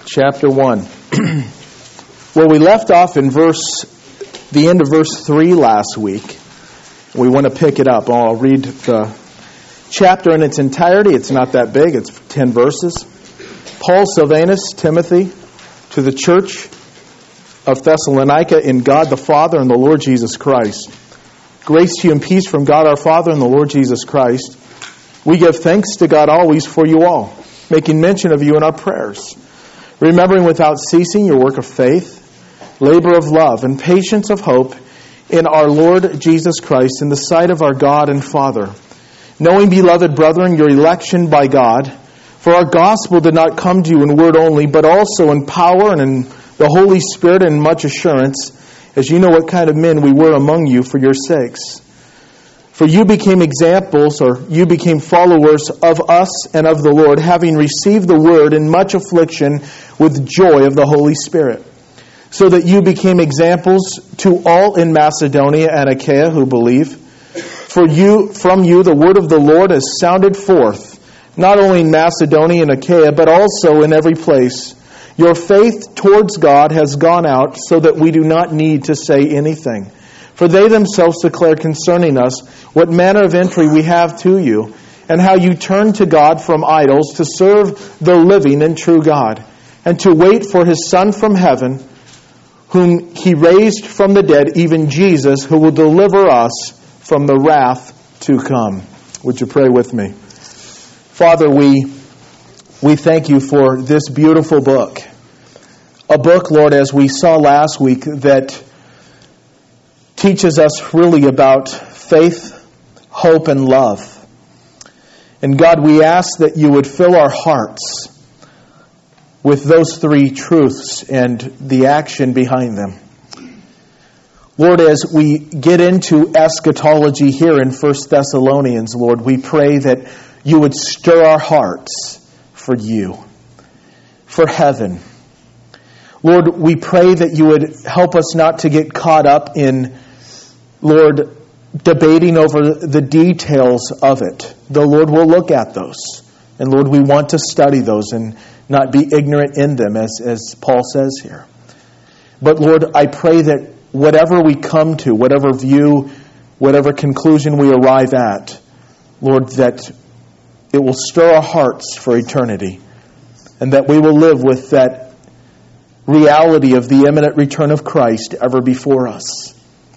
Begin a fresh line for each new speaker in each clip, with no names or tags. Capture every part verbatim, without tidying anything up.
chapter one. Well, we left off in verse, the end of verse three last week. We want to pick it up. I'll read the chapter in its entirety. It's not that big. It's ten verses. Paul, Silvanus, Timothy, to the church of Thessalonica in God the Father and the Lord Jesus Christ. Grace to you and peace from God our Father and the Lord Jesus Christ. We give thanks to God always for you all, making mention of you in our prayers, remembering without ceasing your work of faith, labor of love, and patience of hope in our Lord Jesus Christ in the sight of our God and Father. Knowing, beloved brethren, your election by God, for our gospel did not come to you in word only, but also in power and in the Holy Spirit and in much assurance, as you know what kind of men we were among you for your sakes. For you became examples, or you became followers of us and of the Lord, having received the word in much affliction with joy of the Holy Spirit, so that you became examples to all in Macedonia and Achaia who believe. For you, from you the word of the Lord has sounded forth, not only in Macedonia and Achaia, but also in every place. Your faith towards God has gone out, so that we do not need to say anything. For they themselves declare concerning us what manner of entry we have to you, and how you turn to God from idols to serve the living and true God, and to wait for His Son from heaven, whom He raised from the dead, even Jesus, who will deliver us from the wrath to come. Would you pray with me? Father, we, we thank you for this beautiful book. A book, Lord, as we saw last week, that teaches us really about faith, hope, and love. And God, we ask that you would fill our hearts with those three truths and the action behind them. Lord, as we get into eschatology here in First Thessalonians, Lord, we pray that you would stir our hearts for you, for heaven. Lord, we pray that you would help us not to get caught up in, Lord, debating over the details of it. The Lord will look at those. And Lord, we want to study those and not be ignorant in them, as, as Paul says here. But Lord, I pray that whatever we come to, whatever view, whatever conclusion we arrive at, Lord, that it will stir our hearts for eternity, and that we will live with that reality of the imminent return of Christ ever before us.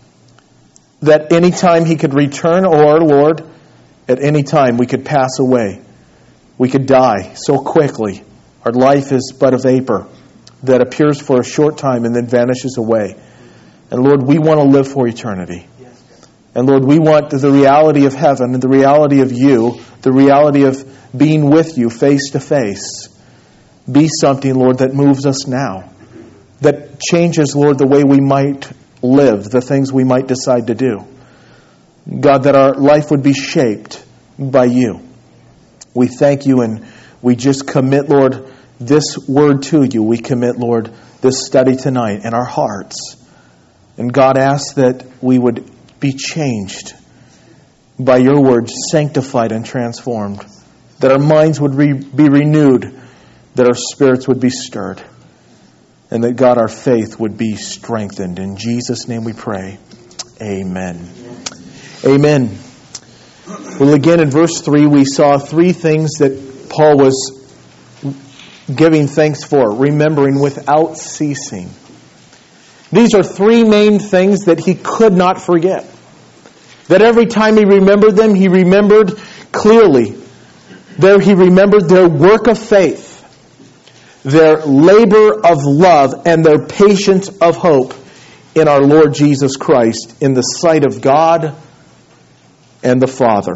That any time He could return, or, Lord, at any time we could pass away. We could die so quickly. Our life is but a vapor that appears for a short time and then vanishes away. And Lord, we want to live for eternity. And Lord, we want the reality of heaven and the reality of you, the reality of being with you face to face, be something, Lord, that moves us now. That changes, Lord, the way we might live, the things we might decide to do. God, that our life would be shaped by you. We thank you, and we just commit, Lord, this word to you. We commit, Lord, this study tonight and our hearts. And God, asks that we would be changed by your word, sanctified and transformed, that our minds would re- be renewed, that our spirits would be stirred, and that, God, our faith would be strengthened. In Jesus' name we pray. Amen. Amen. Well, again, in verse three, we saw three things that Paul was giving thanks for, remembering without ceasing. These are three main things that he could not forget. That every time he remembered them, he remembered clearly. There he remembered their work of faith, their labor of love, and their patience of hope in our Lord Jesus Christ, in the sight of God and the Father.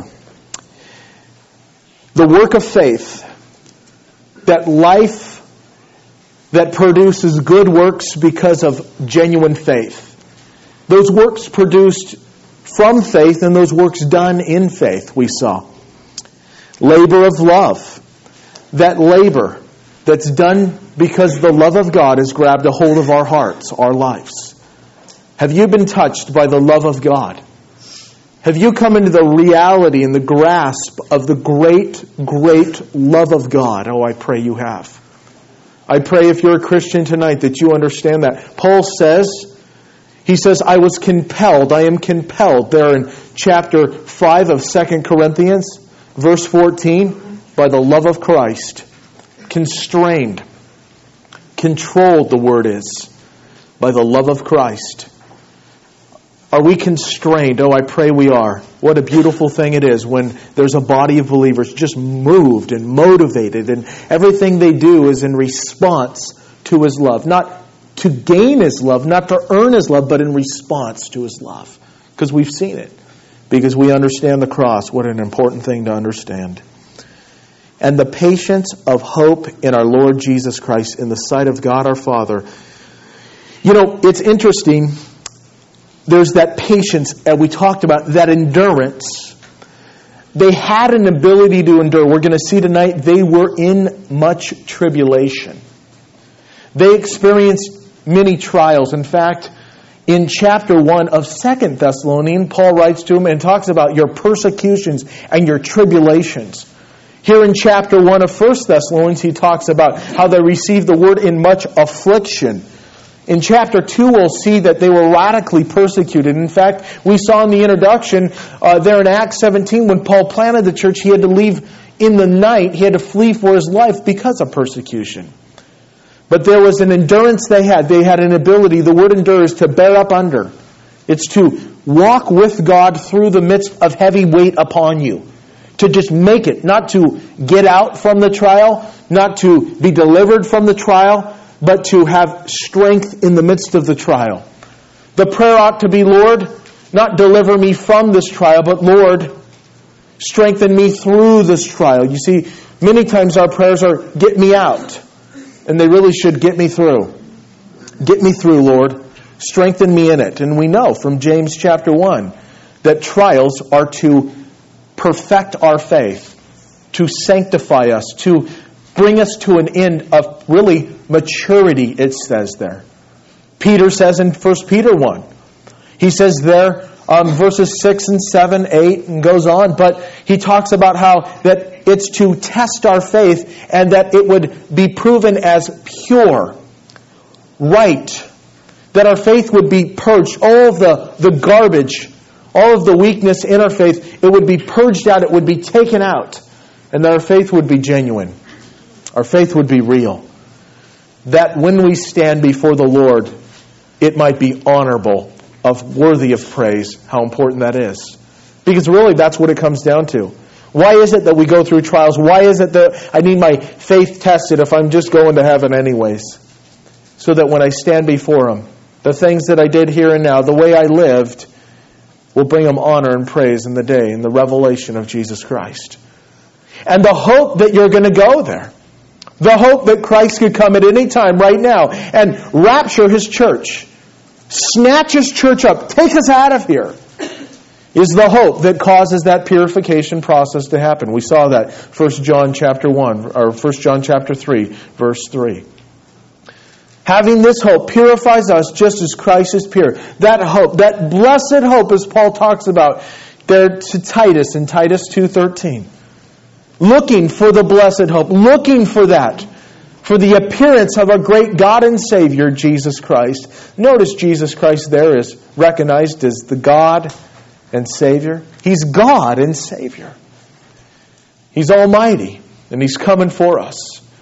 The work of faith, that life that produces good works because of genuine faith. Those works produced from faith, and those works done in faith, we saw. Labor of love. That labor that's done because the love of God has grabbed a hold of our hearts, our lives. Have you been touched by the love of God? Have you come into the reality and the grasp of the great, great love of God? Oh, I pray you have. I pray if you're a Christian tonight that you understand that. Paul says, he says, I was compelled, I am compelled, there in chapter five of Second Corinthians, verse fourteen, by the love of Christ. Constrained, controlled, the word is, by the love of Christ. Are we constrained? Oh, I pray we are. What a beautiful thing it is when there's a body of believers just moved and motivated, and everything they do is in response to His love. Not to gain His love, not to earn His love, but in response to His love. Because we've seen it. Because we understand the cross. What an important thing to understand. And the patience of hope in our Lord Jesus Christ in the sight of God our Father. You know, it's interesting. There's that patience that we talked about, that endurance. They had an ability to endure. We're going to see tonight they were in much tribulation. They experienced many trials. In fact, in chapter one of Second Thessalonians, Paul writes to them and talks about your persecutions and your tribulations. Here in chapter one of First Thessalonians, he talks about how they received the word in much affliction. In chapter two, we'll see that they were radically persecuted. In fact, we saw in the introduction uh, there in Acts seventeen, when Paul planted the church, he had to leave in the night. He had to flee for his life because of persecution. But there was an endurance they had. They had an ability. The word endure is to bear up under. It's to walk with God through the midst of heavy weight upon you. To just make it. Not to get out from the trial. Not to be delivered from the trial. But to have strength in the midst of the trial. The prayer ought to be, Lord, not deliver me from this trial, but Lord, strengthen me through this trial. You see, many times our prayers are, get me out. And they really should get me through. Get me through, Lord. Strengthen me in it. And we know from James chapter one that trials are to perfect our faith, to sanctify us, to bring us to an end of really maturity, it says there. Peter says in First Peter one, he says there, um, verses six and seven, eight, and goes on, but he talks about how that it's to test our faith and that it would be proven as pure, right, that our faith would be purged, all of the, the garbage, all of the weakness in our faith, it would be purged out, it would be taken out, and that our faith would be genuine. Our faith would be real. That when we stand before the Lord, it might be honorable, of worthy of praise, how important that is. Because really that's what it comes down to. Why is it that we go through trials? Why is it that I need my faith tested if I'm just going to heaven anyways? So that when I stand before Him, the things that I did here and now, the way I lived, will bring Him honor and praise in the day, in the revelation of Jesus Christ. And the hope that you're going to go there. The hope that Christ could come at any time right now and rapture His church. Snatch His church up. Take us out of here. Is the hope that causes that purification process to happen. We saw that First John chapter one, or First John chapter three, verse three. Having this hope purifies us just as Christ is pure. That hope, that blessed hope, as Paul talks about there to Titus in Titus two thirteen. Looking for the blessed hope. Looking for that. For the appearance of our great God and Savior, Jesus Christ. Notice Jesus Christ there is recognized as the God and Savior. He's God and Savior. He's almighty. And He's coming for us.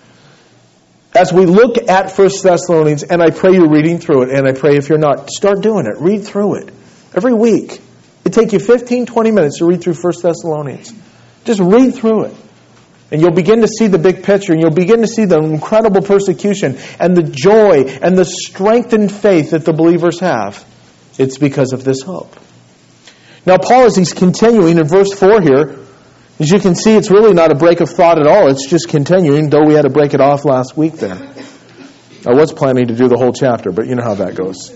As we look at First Thessalonians, and I pray you're reading through it, and I pray if you're not, start doing it. Read through it. Every week. It'll take you fifteen, twenty minutes to read through First Thessalonians. Just read through it. And you'll begin to see the big picture, and you'll begin to see the incredible persecution and the joy and the strengthened faith that the believers have. It's because of this hope. Now, Paul, as he's continuing in verse four here, as you can see, it's really not a break of thought at all. It's just continuing, though we had to break it off last week there. I was planning to do the whole chapter, but you know how that goes.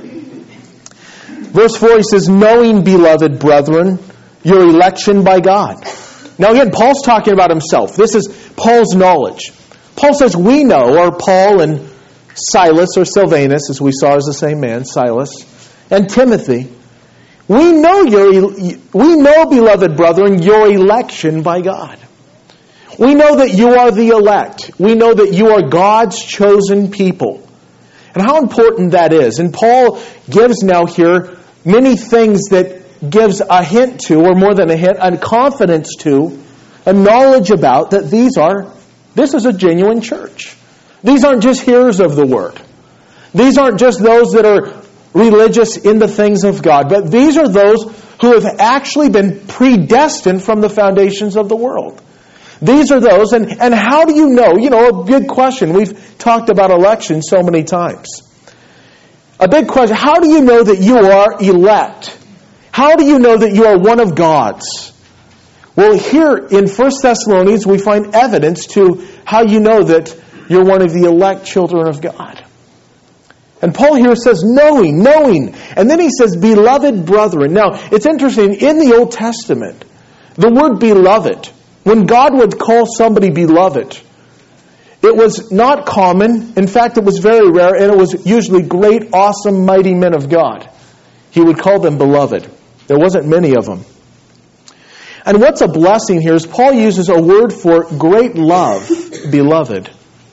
Verse four, he says, knowing, beloved brethren, your election by God. Now again, Paul's talking about himself. This is Paul's knowledge. Paul says, we know, or Paul and Silas, or Silvanus, as we saw as the same man, Silas, and Timothy, we know, your, we know, beloved brethren, your election by God. We know that you are the elect. We know that you are God's chosen people. And how important that is. And Paul gives now here many things that gives a hint to, or more than a hint, a confidence to, a knowledge about that these are, this is a genuine church. These aren't just hearers of the word. These aren't just those that are religious in the things of God, but these are those who have actually been predestined from the foundations of the world. These are those, and, and how do you know? You know, a good question. We've talked about election so many times. A big question, how do you know that you are elect? How do you know that you are one of God's? Well, here in First Thessalonians, we find evidence to how you know that you're one of the elect children of God. And Paul here says, knowing, knowing. And then he says, beloved brethren. Now, it's interesting, in the Old Testament, the word beloved, when God would call somebody beloved, it was not common. In fact, it was very rare, and it was usually great, awesome, mighty men of God. He would call them beloved. There wasn't many of them. And what's a blessing here is Paul uses a word for great love, beloved.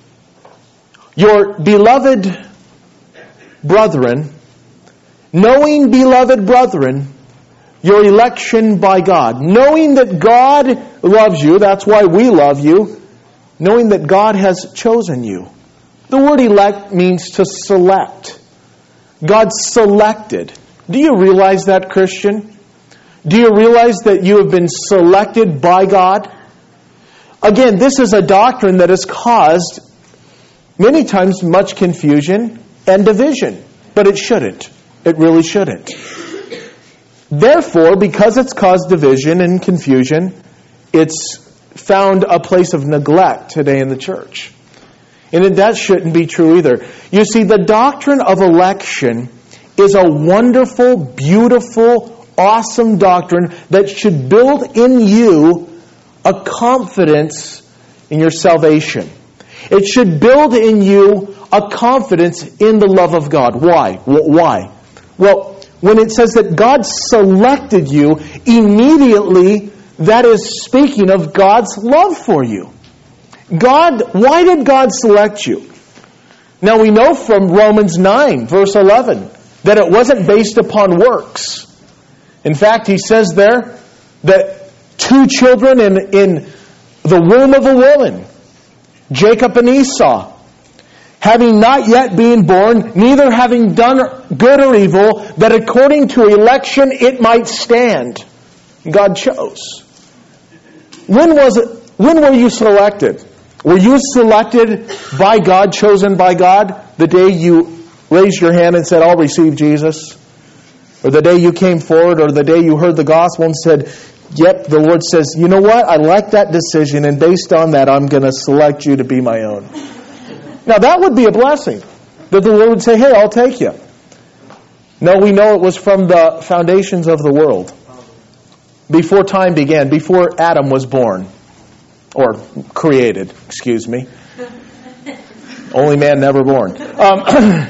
Your beloved brethren, knowing, beloved brethren, your election by God. Knowing that God loves you, that's why we love you. Knowing that God has chosen you. The word elect means to select. God selected. Do you realize that, Christian? Do you realize that you have been selected by God? Again, this is a doctrine that has caused many times much confusion and division. But it shouldn't. It really shouldn't. Therefore, because it's caused division and confusion, it's found a place of neglect today in the church. And that shouldn't be true either. You see, the doctrine of election is a wonderful, beautiful, awesome doctrine that should build in you a confidence in your salvation. It should build in you a confidence in the love of God. Why? Why? Well, when it says that God selected you, immediately that is speaking of God's love for you. God, why did God select you? Now we know from Romans nine, verse eleven, that it wasn't based upon works. In fact, he says there that two children in, in the womb of a woman, Jacob and Esau, having not yet been born, neither having done good or evil, that according to election it might stand. God chose. When was it? When were you selected? Were you selected by God, chosen by God, the day you raised your hand and said, I'll receive Jesus? Or the day you came forward, or the day you heard the gospel and said, yep, the Lord says, you know what? I like that decision, and based on that, I'm going to select you to be my own. Now, that would be a blessing. That the Lord would say, hey, I'll take you. No, we know it was from the foundations of the world. Before time began, before Adam was born. Or created, excuse me. Only man never born. Um,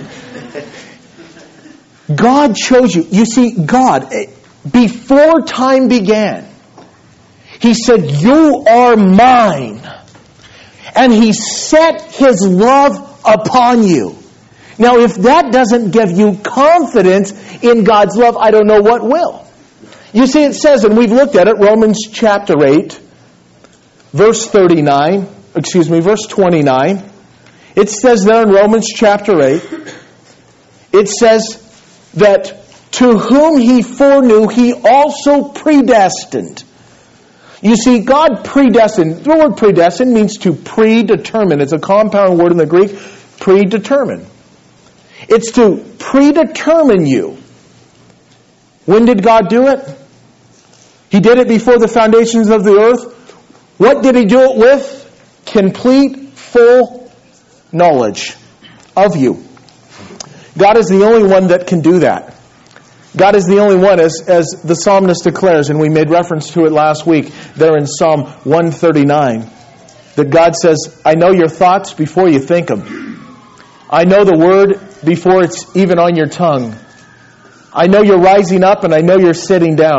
God chose you. You see, God, before time began, He said, you are mine. And He set His love upon you. Now, if that doesn't give you confidence in God's love, I don't know what will. You see, it says, and we've looked at it, Romans chapter eight, verse thirty-nine, excuse me, verse twenty-nine. It says there in Romans chapter eight, it says that to whom He foreknew, He also predestined. You see, God predestined. The word predestined means to predetermine. It's a compound word in the Greek, predetermine. It's to predetermine you. When did God do it? He did it before the foundations of the earth. What did He do it with? Complete, full knowledge of you. God is the only one that can do that. God is the only one, as, as the psalmist declares, and we made reference to it last week, there in Psalm one thirty-nine, that God says, I know your thoughts before you think them. I know the word before it's even on your tongue. I know you're rising up and I know you're sitting down.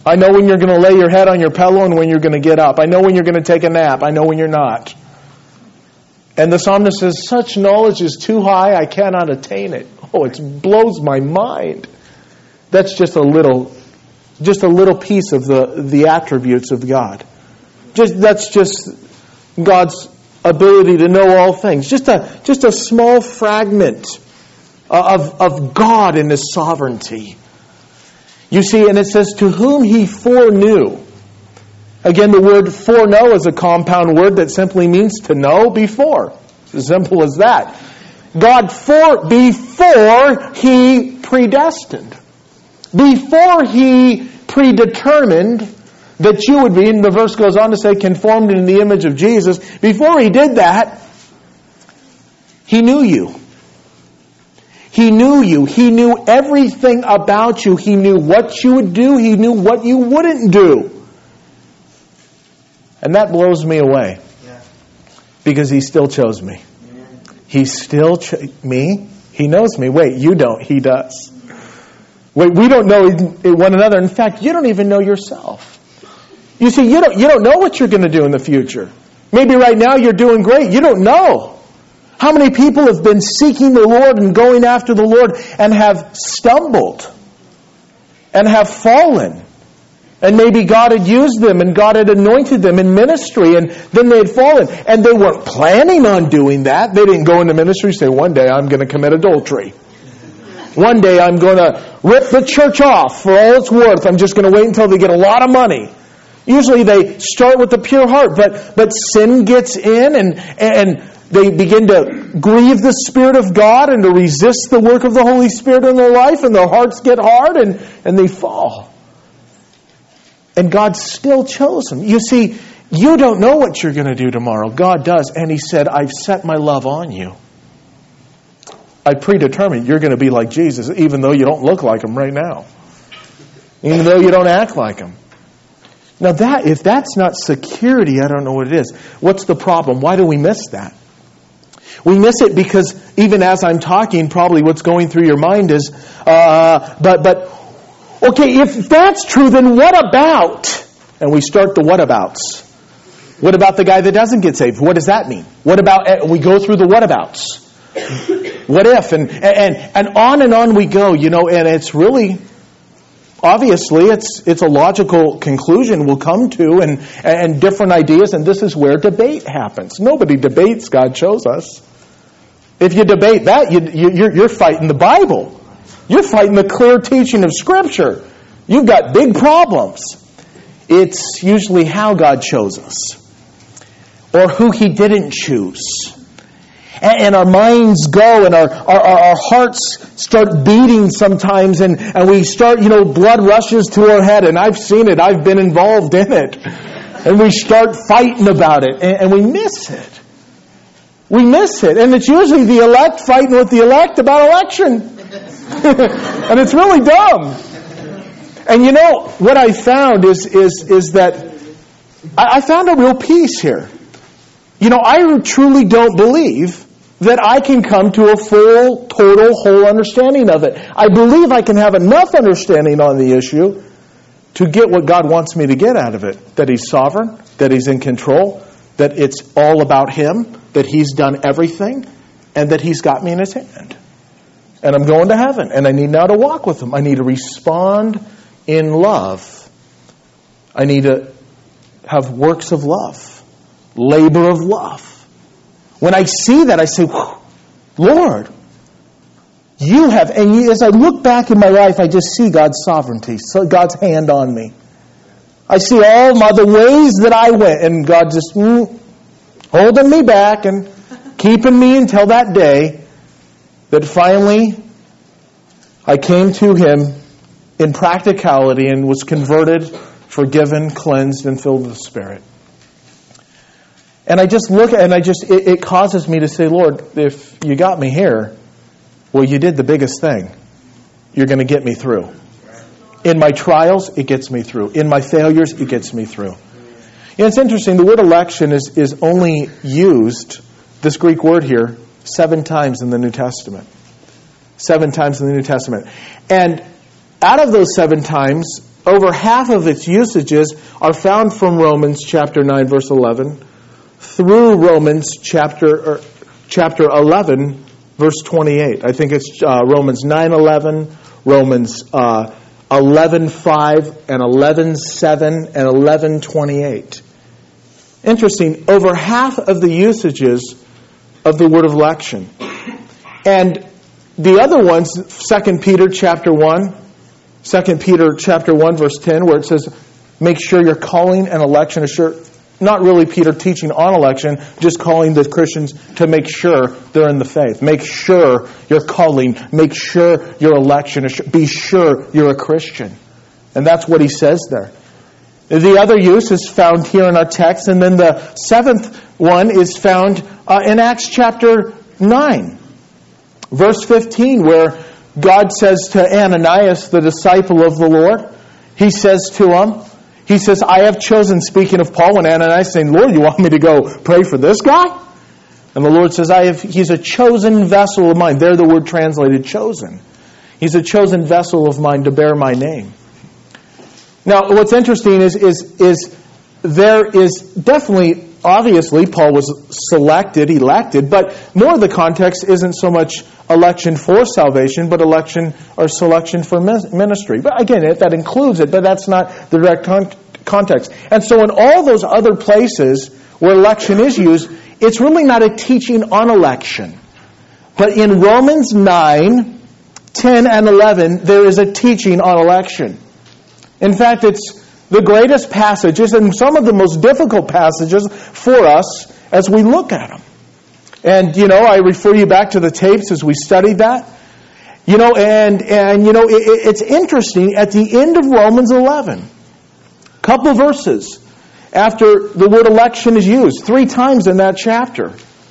I know when you're going to lay your head on your pillow and when you're going to get up. I know when you're going to take a nap. I know when you're not. And the psalmist says, such knowledge is too high, I cannot attain it. Oh, it blows my mind. That's just a little, just a little piece of the, the attributes of God. Just that's just God's ability to know all things. Just a just a small fragment of, of God and His sovereignty. You see, and it says, to whom He foreknew. Again, the word foreknow is a compound word that simply means to know before. It's as simple as that. God for before He predestined. Before He predetermined that you would be, and the verse goes on to say, conformed in the image of Jesus. Before He did that, He knew you. He knew you. He knew everything about you. He knew what you would do. He knew what you wouldn't do. And that blows me away. Because He still chose me. He still chose me. He knows me. Wait, you don't. He does. Wait, we don't know one another. In fact, you don't even know yourself. You see, you don't, you don't know what you're going to do in the future. Maybe right now you're doing great. You don't know. How many people have been seeking the Lord and going after the Lord and have stumbled and have fallen? And maybe God had used them and God had anointed them in ministry and then they had fallen. And they weren't planning on doing that. They didn't go into ministry and say, one day I'm going to commit adultery. One day I'm going to rip the church off for all it's worth. I'm just going to wait until they get a lot of money. Usually they start with a pure heart, but but sin gets in and and they begin to grieve the Spirit of God and to resist the work of the Holy Spirit in their life, and their hearts get hard and, and they fall. And God still chose them. You see, you don't know what you're going to do tomorrow. God does. And He said, I've set my love on you. I predetermined you're going to be like Jesus, even though you don't look like Him right now. Even though you don't act like Him. Now, that if that's not security, I don't know what it is. What's the problem? Why do we miss that? We miss it because even as I'm talking, probably what's going through your mind is, uh, but, but, okay, if that's true, then what about? And we start the what-abouts. What about the guy that doesn't get saved? What does that mean? What about, we go through the what-abouts. What if? And, and, and on and on we go, you know, and it's really... Obviously, it's it's a logical conclusion we'll come to, and, and different ideas, and this is where debate happens. Nobody debates God chose us. If you debate that, you, you, you're, you're fighting the Bible. You're fighting the clear teaching of Scripture. You've got big problems. It's usually how God chose us, or who He didn't choose. And our minds go and our, our, our hearts start beating sometimes and, and we start, you know, blood rushes to our head. And I've seen it. I've been involved in it. And we start fighting about it. And, and we miss it. We miss it. And it's usually the elect fighting with the elect about election. And it's really dumb. And you know, what I found is, is, is that I, I found a real peace here. You know, I truly don't believe that I can come to a full, total, whole understanding of it. I believe I can have enough understanding on the issue to get what God wants me to get out of it. That He's sovereign, that He's in control, that it's all about Him, that He's done everything, and that He's got me in His hand. And I'm going to heaven, and I need now to walk with Him. I need to respond in love. I need to have works of love, labor of love. When I see that, I say, Lord, you have, and as I look back in my life, I just see God's sovereignty, so God's hand on me. I see all my, the ways that I went, and God just mm, holding me back and keeping me until that day that finally I came to Him in practicality and was converted, forgiven, cleansed, and filled with the Spirit. And I just look at and I just, it, it causes me to say, Lord, if you got me here, well, you did the biggest thing. You're going to get me through. In my trials, it gets me through. In my failures, it gets me through. You know, it's interesting. The word election is, is only used, this Greek word here, seven times in the New Testament. Seven times in the New Testament. And out of those seven times, over half of its usages are found from Romans chapter nine, verse eleven, through Romans chapter er, chapter eleven, verse twenty-eight. I think it's uh, Romans nine eleven, Romans uh, eleven five, and eleven seven, and eleven twenty-eight. Interesting. Over half of the usages of the word of election. And the other ones, Second Peter chapter one, Second Peter chapter one, verse ten, where it says, make sure your calling and election is sure. Not really Peter teaching on election, just calling the Christians to make sure they're in the faith. Make sure your calling, make sure your election is sure. Be sure you're a Christian. And that's what he says there. The other use is found here in our text, and then the seventh one is found uh, in Acts chapter nine, verse fifteen, where God says to Ananias, the disciple of the Lord, he says to him, he says, I have chosen, speaking of Paul, when Ananias saying, Lord, you want me to go pray for this guy? And the Lord says, I have. He's a chosen vessel of mine. There the word translated chosen. He's a chosen vessel of mine to bear my name. Now, what's interesting is, is, is there is definitely, obviously, Paul was selected, elected, but more of the context isn't so much election for salvation, but election or selection for ministry. But again, that includes it, but that's not the direct con- context. And so in all those other places where election is used, it's really not a teaching on election. But in Romans nine, ten, and eleven, there is a teaching on election. In fact, it's the greatest passages and some of the most difficult passages for us as we look at them. And, you know, I refer you back to the tapes as we studied that. You know, and, and you know, it, it's interesting, at the end of Romans eleven, a couple of verses after the word election is used, three times in that chapter,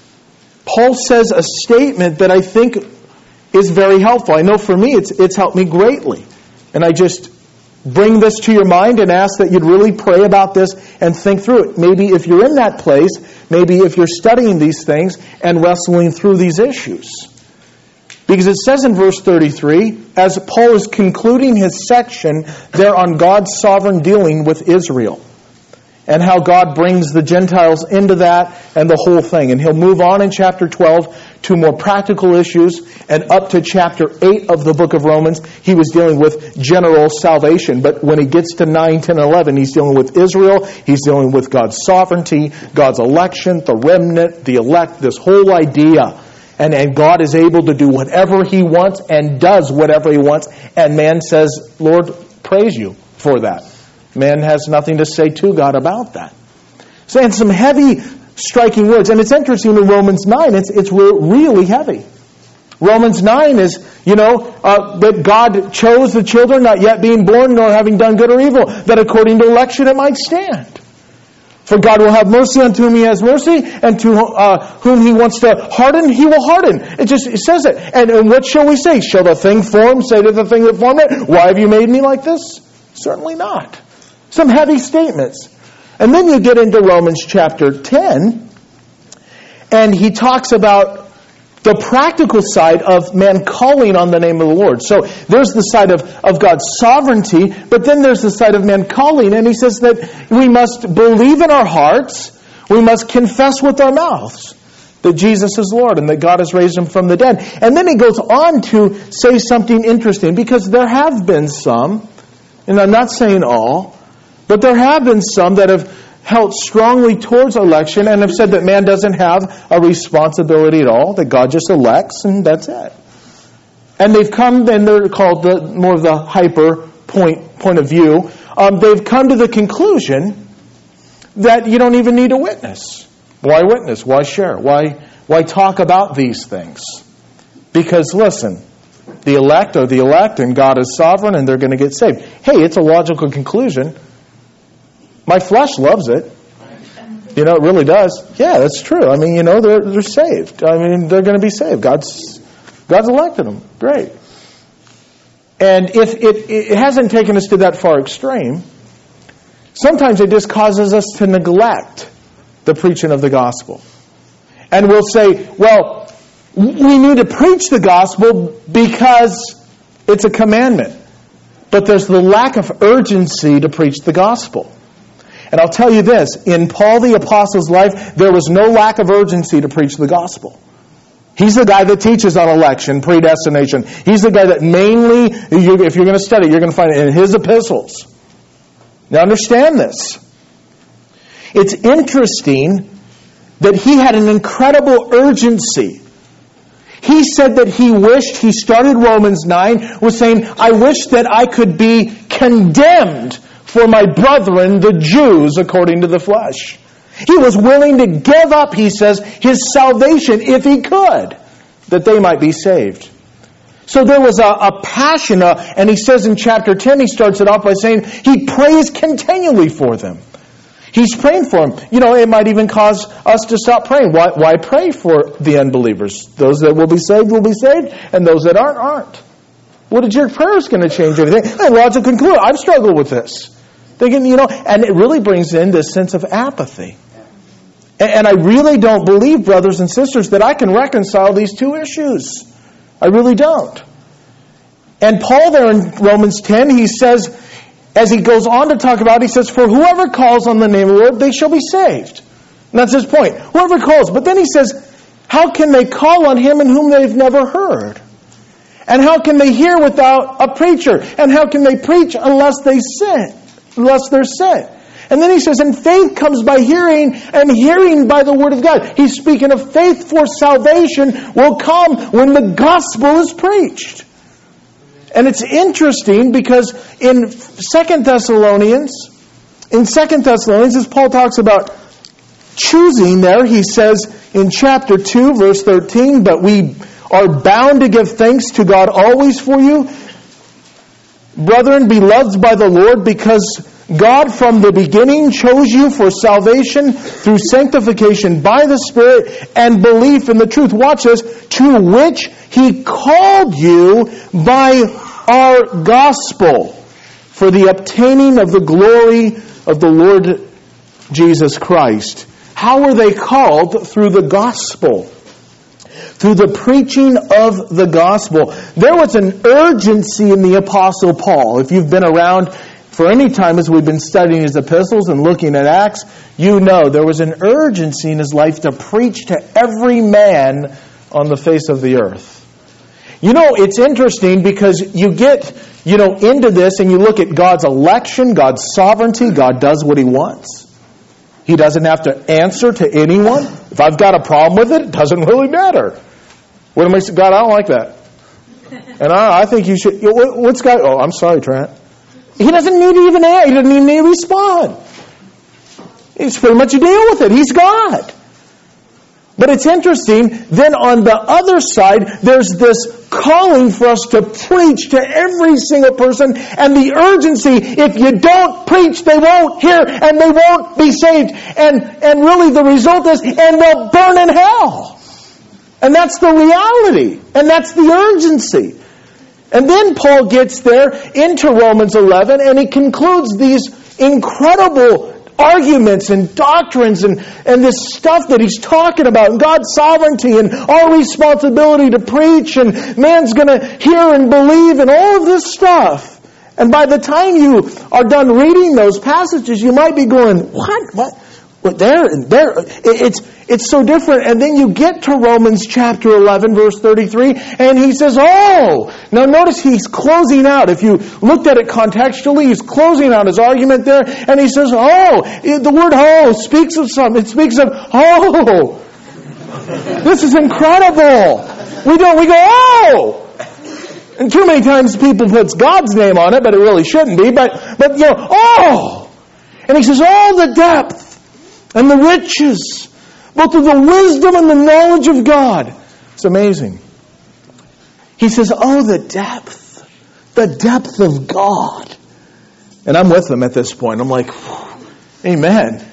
Paul says a statement that I think is very helpful. I know for me it's it's helped me greatly. And I just bring this to your mind and ask that you'd really pray about this and think through it. Maybe if you're in that place, maybe if you're studying these things and wrestling through these issues. Because it says in verse thirty-three, as Paul is concluding his section there on God's sovereign dealing with Israel, and how God brings the Gentiles into that and the whole thing. And he'll move on in chapter twelve to more practical issues, and up to chapter eight of the book of Romans, he was dealing with general salvation. But when he gets to nine, ten, and eleven, he's dealing with Israel, he's dealing with God's sovereignty, God's election, the remnant, the elect, this whole idea. And, and God is able to do whatever he wants and does whatever he wants. And man says, Lord, praise you for that. Man has nothing to say to God about that. So, and some heavy, striking words. And it's interesting in Romans nine, it's, it's really heavy. Romans nine is, you know, uh, that God chose the children, not yet being born, nor having done good or evil, that according to election it might stand. For God will have mercy unto whom he has mercy, and to uh, whom he wants to harden, he will harden. It just it says it. And, and what shall we say? Shall the thing formed say to the thing that formed it, why have you made me like this? Certainly not. Some heavy statements. And then you get into Romans chapter ten, and he talks about the practical side of man calling on the name of the Lord. So there's the side of, of God's sovereignty, but then there's the side of man calling, and he says that we must believe in our hearts, we must confess with our mouths that Jesus is Lord and that God has raised him from the dead. And then he goes on to say something interesting, because there have been some, and I'm not saying all, but there have been some that have held strongly towards election and have said that man doesn't have a responsibility at all, that God just elects and that's it. And they've come, and they're called the more of the hyper point point of view. Um, they've come to the conclusion that you don't even need a witness. Why witness? Why share? Why why talk about these things? Because listen, the elect are the elect, and God is sovereign, and they're going to get saved. Hey, it's a logical conclusion. My flesh loves it. You know, it really does. Yeah, that's true. I mean, you know, they're they're saved. I mean, they're going to be saved. God's God's elected them. Great. And if it, it hasn't taken us to that far extreme, sometimes it just causes us to neglect the preaching of the gospel. And we'll say, well, we need to preach the gospel because it's a commandment. but there's the lack of urgency to preach the gospel. And I'll tell you this, in Paul the Apostle's life, there was no lack of urgency to preach the gospel. He's the guy that teaches on election, predestination. He's the guy that mainly, if you're going to study, you're going to find it in his epistles. Now understand this. It's interesting that he had an incredible urgency. He said that he wished, he started Romans nine with saying, I wish that I could be condemned for my brethren, the Jews, according to the flesh. He was willing to give up, he says, his salvation if he could, that they might be saved. So there was a, a passion, uh, and he says in chapter ten, he starts it off by saying, he prays continually for them. He's praying for them. You know, it might even cause us to stop praying. Why, why pray for the unbelievers? Those that will be saved will be saved, and those that aren't, aren't. What is your prayers going to change anything? And logical conclusion. I've struggled with this. Thinking, you know, and it really brings in this sense of apathy. And, and I really don't believe, brothers and sisters, that I can reconcile these two issues. I really don't. And Paul there in Romans ten, he says, as he goes on to talk about it, he says, for whoever calls on the name of the Lord, they shall be saved. And that's his point. Whoever calls. But then he says, how can they call on him in whom they've never heard? And how can they hear without a preacher? And how can they preach unless they sin? Unless they're sent. And then he says, and faith comes by hearing, and hearing by the word of God. He's speaking of faith for salvation will come when the gospel is preached. And it's interesting because in Second Thessalonians, in Second Thessalonians, as Paul talks about choosing there, he says in chapter two, verse thirteen, but we are bound to give thanks to God always for you, brethren, beloved by the Lord, because God from the beginning chose you for salvation through sanctification by the Spirit and belief in the truth. Watch this. To which He called you by our gospel for the obtaining of the glory of the Lord Jesus Christ. How were they called? Through the gospel. Through the preaching of the gospel. There was an urgency in the Apostle Paul. If you've been around for any time as we've been studying his epistles and looking at Acts, you know there was an urgency in his life to preach to every man on the face of the earth. You know, it's interesting because you get, you know, into this and you look at God's election, God's sovereignty. God does what He wants. He doesn't have to answer to anyone. If I've got a problem with it, it doesn't really matter. What am I saying? God, I don't like that. And I, I think you should. What's God? Oh, I'm sorry, Trent. He doesn't need to even answer. He doesn't even need to respond. It's pretty much a deal with it. He's God. But it's interesting, then on the other side, there's this calling for us to preach to every single person, and the urgency, if you don't preach, they won't hear, and they won't be saved. And, and really the result is, and they'll burn in hell. And that's the reality. And that's the urgency. And then Paul gets there into Romans eleven, and he concludes these incredible arguments and doctrines and, and this stuff that he's talking about, and God's sovereignty and our responsibility to preach, and man's going to hear and believe, and all of this stuff. And by the time you are done reading those passages, you might be going, what? What? What? There and there. It's, it's so different. And then you get to Romans chapter eleven, verse thirty-three, and he says, oh! Now notice he's closing out. If you looked at it contextually, he's closing out his argument there, and he says, oh! The word oh speaks of something. It speaks of, oh! This is incredible! We don't, we go, oh! And too many times people put God's name on it, but it really shouldn't be. But, but you know, oh! And he says, oh, the depth and the riches, both of the wisdom and the knowledge of God. It's amazing. He says, oh, the depth, the depth of God. And I'm with him at this point. I'm like, amen.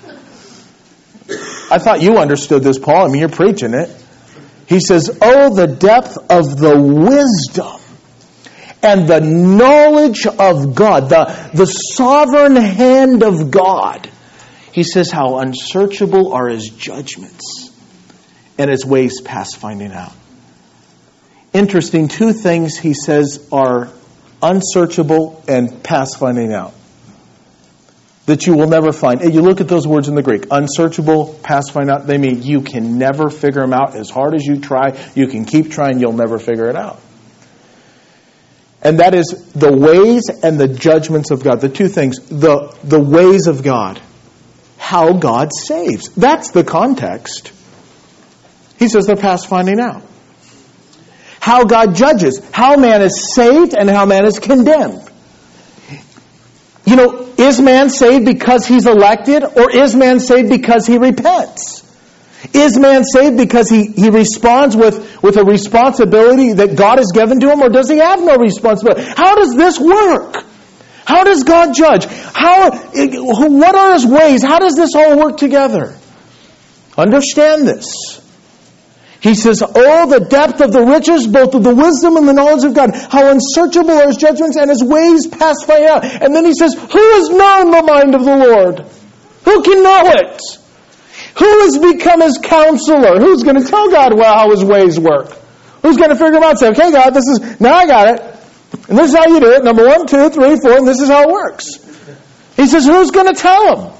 I thought you understood this, Paul. I mean, you're preaching it. He says, oh, the depth of the wisdom and the knowledge of God, the, the sovereign hand of God. He says how unsearchable are His judgments and His ways past finding out. Interesting, two things he says are unsearchable and past finding out. That you will never find. And you look at those words in the Greek. Unsearchable, past finding out. They mean you can never figure them out. As hard as you try, you can keep trying, you'll never figure it out. And that is the ways and the judgments of God. The two things. The, the ways of God. How God saves. That's the context. He says they're past finding out. How God judges. How man is saved and how man is condemned. You know, is man saved because he's elected, or is man saved because he repents? Is man saved because he, he responds with, with a responsibility that God has given to him, or does he have no responsibility? How does this work? How does God judge? How? What are His ways? How does this all work together? Understand this. He says, oh, the depth of the riches, both of the wisdom and the knowledge of God. How unsearchable are His judgments and His ways past finding out. And then he says, who has known the mind of the Lord? Who can know it? Who has become His counselor? Who's going to tell God well, how His ways work? Who's going to figure them out and say, okay, God, this is, now I got it. And this is how you do it. Number one, two, three, four, and this is how it works. He says, who's going to tell him?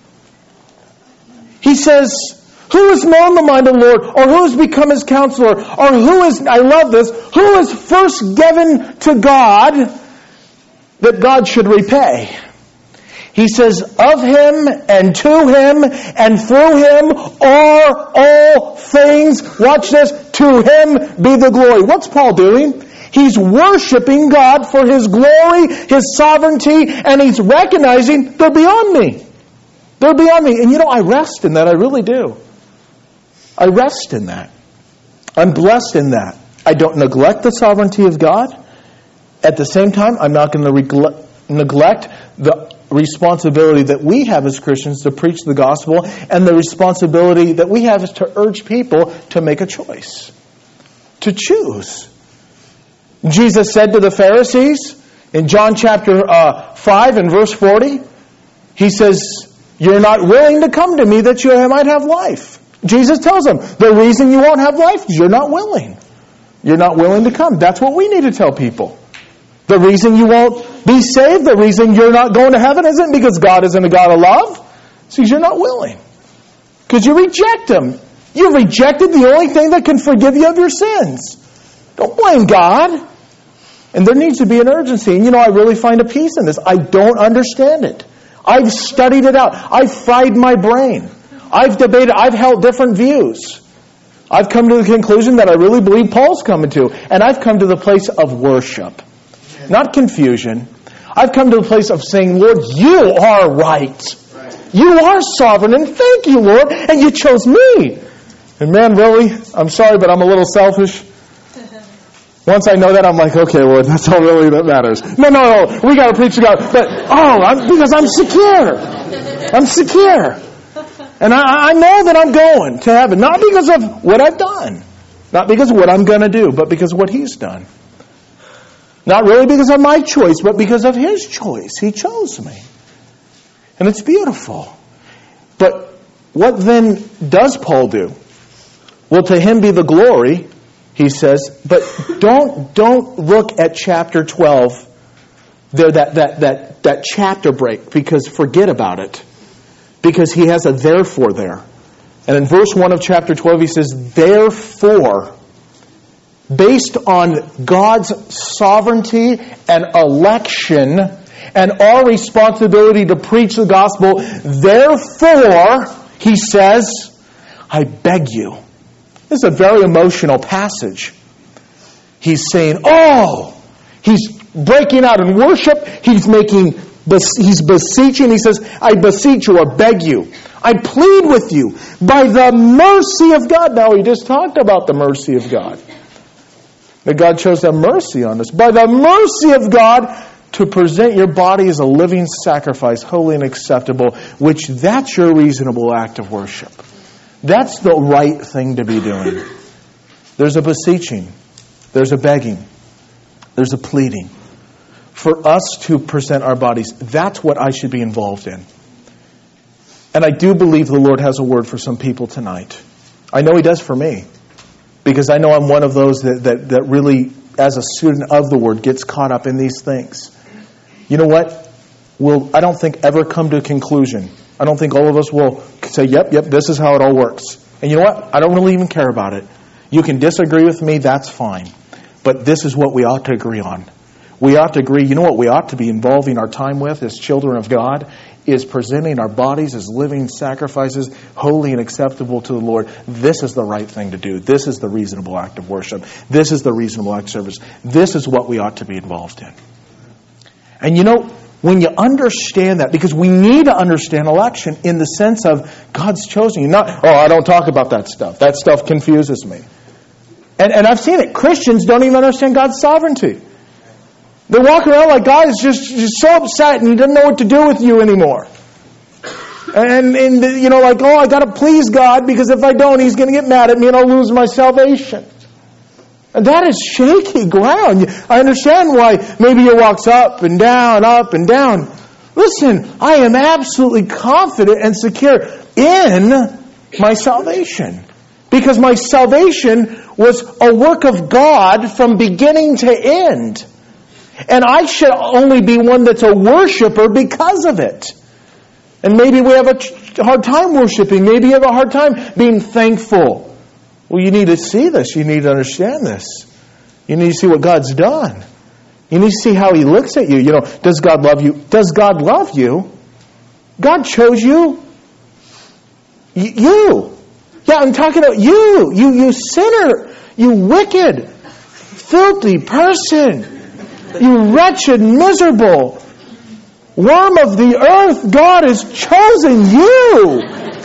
He says, who has known the mind of the Lord, or who has become His counselor, or who is, I love this, who is first given to God that God should repay? He says, of Him and to Him and through Him are all things. Watch this. To Him be the glory. What's Paul doing? He's worshiping God for His glory, His sovereignty, and he's recognizing they're beyond me. They're beyond me. And you know, I rest in that. I really do. I rest in that. I'm blessed in that. I don't neglect the sovereignty of God. At the same time, I'm not going to regle- neglect the responsibility that we have as Christians to preach the gospel, and the responsibility that we have is to urge people to make a choice, to choose. Jesus said to the Pharisees in John chapter uh, five and verse forty, He says, you're not willing to come to me that you might have life. Jesus tells them, the reason you won't have life is you're not willing. You're not willing to come. That's what we need to tell people. The reason you won't be saved, the reason you're not going to heaven isn't because God isn't a God of love. It's because you're not willing. Because you reject Him. You rejected the only thing that can forgive you of your sins. Don't blame God. And there needs to be an urgency. And you know, I really find a peace in this. I don't understand it. I've studied it out. I've fried my brain. I've debated. I've held different views. I've come to the conclusion that I really believe Paul's coming to. And I've come to the place of worship. Not confusion. I've come to the place of saying, Lord, you are right. You are sovereign. And thank you, Lord. And you chose me. And man, really, I'm sorry, but I'm a little selfish. Once I know that, I'm like, okay, Lord, that's all really that matters. No, no, no, we got to preach to God. But, oh, I'm, because I'm secure. I'm secure. And I, I know that I'm going to heaven. Not because of what I've done. Not because of what I'm going to do, but because of what He's done. Not really because of my choice, but because of His choice. He chose me. And it's beautiful. But what then does Paul do? Well, to Him be the glory, he says, but don't don't look at chapter twelve, there that, that, that, that chapter break, because forget about it. Because he has a therefore there. And in verse one of chapter twelve, he says, therefore, based on God's sovereignty and election and our responsibility to preach the gospel, therefore, he says, I beg you. This is a very emotional passage. He's saying, oh, he's breaking out in worship. He's making, he's beseeching. He says, I beseech you or beg you. I plead with you by the mercy of God. Now, he just talked about the mercy of God. That God chose to have mercy on us. By the mercy of God, to present your body as a living sacrifice, holy and acceptable, which that's your reasonable act of worship. That's the right thing to be doing. There's a beseeching. There's a begging. There's a pleading. For us to present our bodies, that's what I should be involved in. And I do believe the Lord has a word for some people tonight. I know He does for me. Because I know I'm one of those that, that, that really as a student of the Word, gets caught up in these things, you know what? We'll, I don't think, ever come to a conclusion. I don't think all of us will say, yep, yep, this is how it all works. And you know what? I don't really even care about it. You can disagree with me, that's fine. But this is what we ought to agree on. We ought to agree, you know what we ought to be involving our time with as children of God is presenting our bodies as living sacrifices, holy and acceptable to the Lord. This is the right thing to do. This is the reasonable act of worship. This is the reasonable act of service. This is what we ought to be involved in. And you know, when you understand that, because we need to understand election in the sense of God's chosen you. Not, oh, I don't talk about that stuff. That stuff confuses me. And, and I've seen it. Christians don't even understand God's sovereignty. They walk around like God is just, just so upset and He doesn't know what to do with you anymore. And, and you know, like, oh, I got to please God because if I don't, He's going to get mad at me and I'll lose my salvation. And that is shaky ground. I understand why maybe it walks up and down, up and down. Listen, I am absolutely confident and secure in my salvation. Because my salvation was a work of God from beginning to end. And I should only be one that's a worshiper because of it. And maybe we have a hard time worshiping. Maybe you have a hard time being thankful. Well, you need to see this. You need to understand this. You need to see what God's done. You need to see how He looks at you. You know, does God love you? Does God love you? God chose you. Y- you. Yeah, I'm talking about you. You, you sinner. You wicked, filthy person. You wretched, miserable worm of the earth. God has chosen you.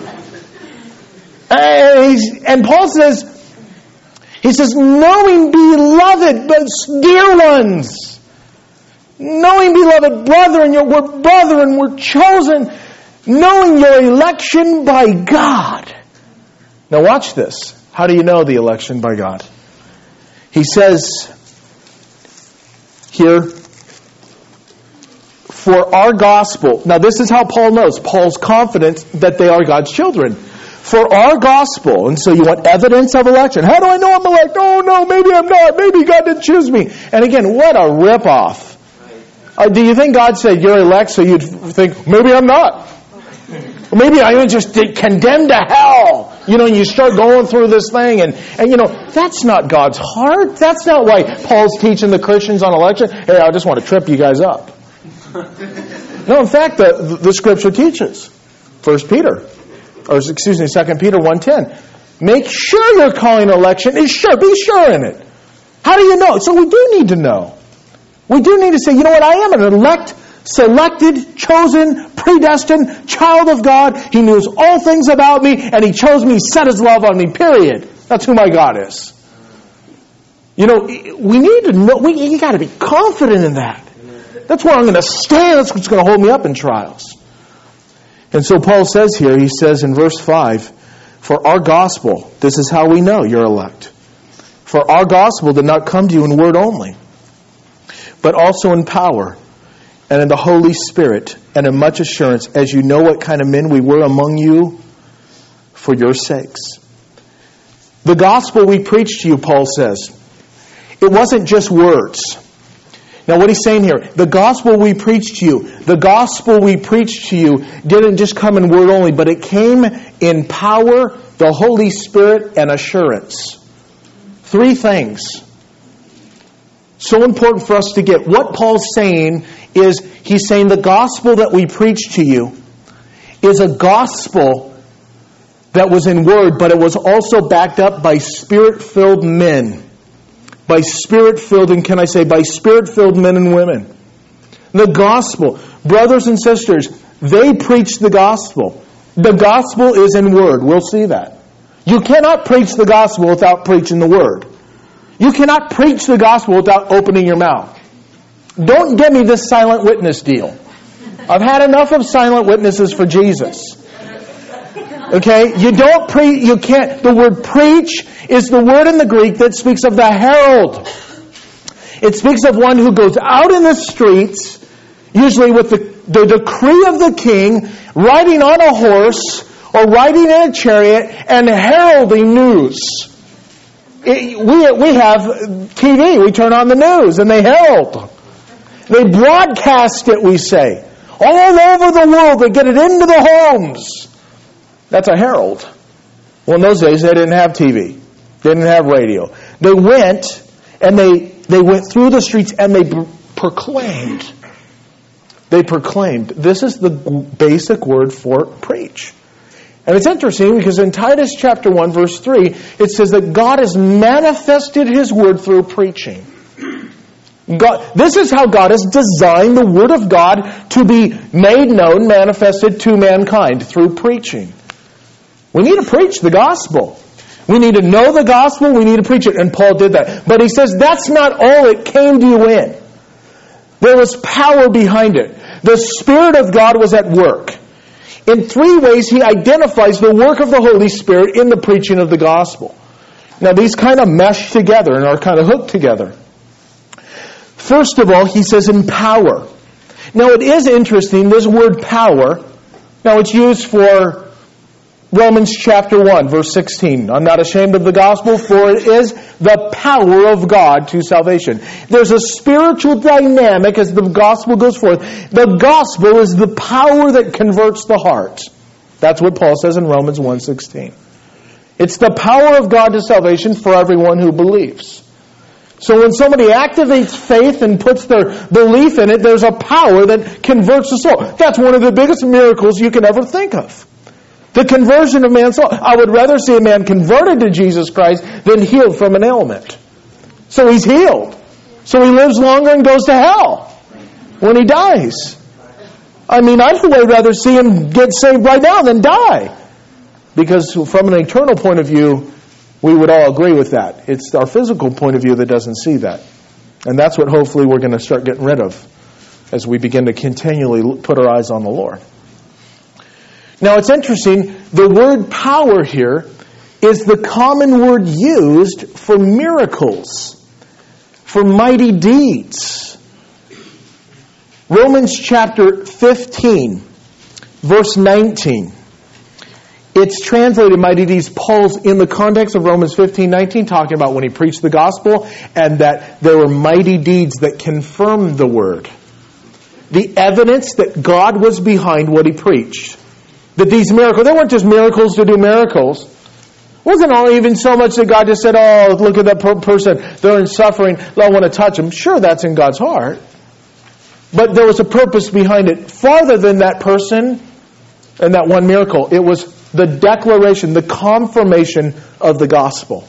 And, he's, and Paul says, he says, knowing beloved, but dear ones, knowing beloved brethren, you're, we're brethren, we're chosen, knowing your election by God. Now watch this. How do you know the election by God? He says here, for our gospel. Now this is how Paul knows. Paul's confident that they are God's children. For our gospel. And so you want evidence of election. How do I know I'm elect? Oh no, maybe I'm not. Maybe God didn't choose me. And again, what a ripoff. Uh, do you think God said you're elect so you'd think, maybe I'm not? Or maybe I am just condemned to hell. You know, you start going through this thing and, and you know, that's not God's heart. That's not why Paul's teaching the Christians on election. Hey, I just want to trip you guys up. No, in fact, the, the Scripture teaches. First Peter, or excuse me, Second Peter one ten. Make sure your calling election is sure. Be sure in it. How do you know? So we do need to know. We do need to say, you know what, I am an elect, selected, chosen, predestined child of God. He knows all things about me, and He chose me, set His love on me, period. That's who my God is. You know, we need to know, we, you got to be confident in that. That's where I'm going to stand. That's what's going to hold me up in trials. And so Paul says here, he says in verse five, for our gospel, this is how we know you're elect. For our gospel did not come to you in word only, but also in power and in the Holy Spirit and in much assurance, as you know what kind of men we were among you for your sakes. The gospel we preached to you, Paul says, it wasn't just words. Now what he's saying here, the gospel we preached to you, the gospel we preached to you didn't just come in word only, but it came in power, the Holy Spirit, and assurance. Three things. So important for us to get. What Paul's saying is, he's saying the gospel that we preached to you is a gospel that was in word, but it was also backed up by Spirit-filled men. By Spirit-filled, and can I say, by Spirit-filled men and women. The gospel. Brothers and sisters, they preach the gospel. The gospel is in word. We'll see that. You cannot preach the gospel without preaching the word. You cannot preach the gospel without opening your mouth. Don't give me this silent witness deal. I've had enough of silent witnesses for Jesus. Okay? You don't pre you can't the word preach is the word in the Greek that speaks of the herald. It speaks of one who goes out in the streets, usually with the, the decree of the king, riding on a horse or riding in a chariot and heralding news. It, we, we have T V. We turn on the news and they herald. They broadcast it, we say. All over the world. They get it into the homes. That's a herald. Well, in those days, they didn't have T V. They didn't have radio. They went and they, they went through the streets and they pr- proclaimed. They proclaimed. This is the basic word for preach. And it's interesting because in Titus chapter one, verse three, it says that God has manifested His word through preaching. God, this is how God has designed the word of God to be made known, manifested to mankind through preaching. We need to preach the gospel. We need to know the gospel. We need to preach it. And Paul did that. But he says that's not all it came to you in. There was power behind it. The Spirit of God was at work. In three ways, he identifies the work of the Holy Spirit in the preaching of the gospel. Now, these kind of mesh together and are kind of hooked together. First of all, he says in power. Now, it is interesting, this word power, now it's used for Romans chapter one, verse sixteen. I'm not ashamed of the gospel, for it is the power of God to salvation. There's a spiritual dynamic as the gospel goes forth. The gospel is the power that converts the heart. That's what Paul says in Romans one sixteen. It's the power of God to salvation for everyone who believes. So when somebody activates faith and puts their belief in it, there's a power that converts the soul. That's one of the biggest miracles you can ever think of. The conversion of man's soul. I would rather see a man converted to Jesus Christ than healed from an ailment. So he's healed. So he lives longer and goes to hell when he dies. I mean, I'd way rather see him get saved right now than die. Because from an eternal point of view, we would all agree with that. It's our physical point of view that doesn't see that. And that's what hopefully we're going to start getting rid of as we begin to continually put our eyes on the Lord. Now, it's interesting, the word power here is the common word used for miracles, for mighty deeds. Romans chapter fifteen, verse nineteen. It's translated mighty deeds. Paul's in the context of Romans fifteen nineteen talking about when he preached the gospel and that there were mighty deeds that confirmed the word. The evidence that God was behind what he preached. That these miracles, they weren't just miracles to do miracles. It wasn't all even so much that God just said, oh, look at that per- person, they're in suffering, I want to touch them. Sure, that's in God's heart. But there was a purpose behind it. Farther than that person and that one miracle, it was the declaration, the confirmation of the gospel.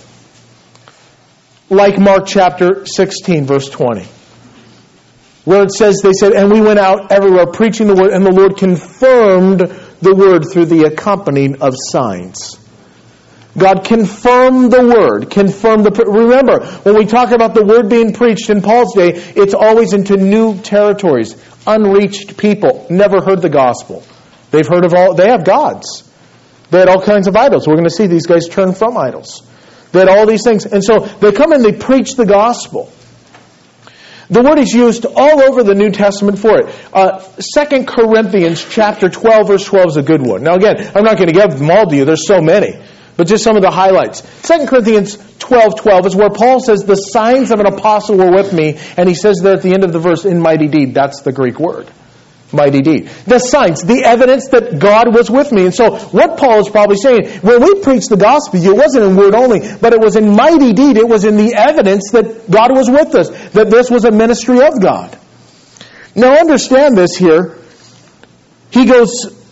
Like Mark chapter sixteen, verse twenty. Where it says, they said, and we went out everywhere preaching the word, and the Lord confirmed the word through the accompanying of signs. God confirmed the word. Confirmed the. Remember, when we talk about the word being preached in Paul's day, it's always into new territories. Unreached people. Never heard the gospel. They've heard of all. They have gods. They had all kinds of idols. We're going to see these guys turn from idols. They had all these things. And so they come and they preach the gospel. The word is used all over the New Testament for it. Uh, Second Corinthians chapter twelve, verse twelve is a good one. Now again, I'm not going to give them all to you. There's so many. But just some of the highlights. Second Corinthians twelve twelve is where Paul says, the signs of an apostle were with me. And he says there at the end of the verse, in mighty deed. That's the Greek word. Mighty deed. The signs, the evidence that God was with me. And so what Paul is probably saying, when we preached the gospel, it wasn't in word only, but it was in mighty deed. It was in the evidence that God was with us, that this was a ministry of God. Now understand this here. He goes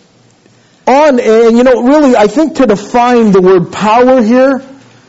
on, and you know, really, I think to define the word power here,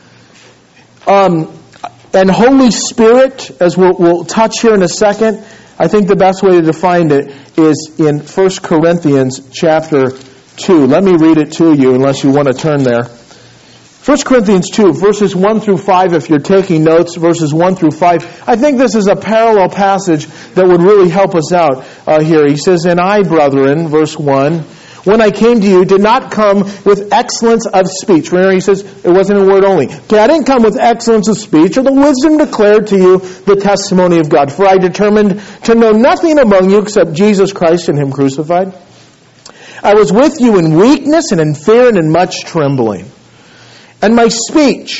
um, and Holy Spirit, as we'll, we'll touch here in a second, I think the best way to define it is in First Corinthians chapter two. Let me read it to you unless you want to turn there. First Corinthians two, verses one through five, if you're taking notes, verses one through five. I think this is a parallel passage that would really help us out uh, here. He says, and I, brethren, verse one, when I came to you, did not come with excellence of speech. Remember, he says it wasn't a word only. Okay, I didn't come with excellence of speech or the wisdom declared to you the testimony of God. For I determined to know nothing among you except Jesus Christ and Him crucified. I was with you in weakness and in fear and in much trembling. And my speech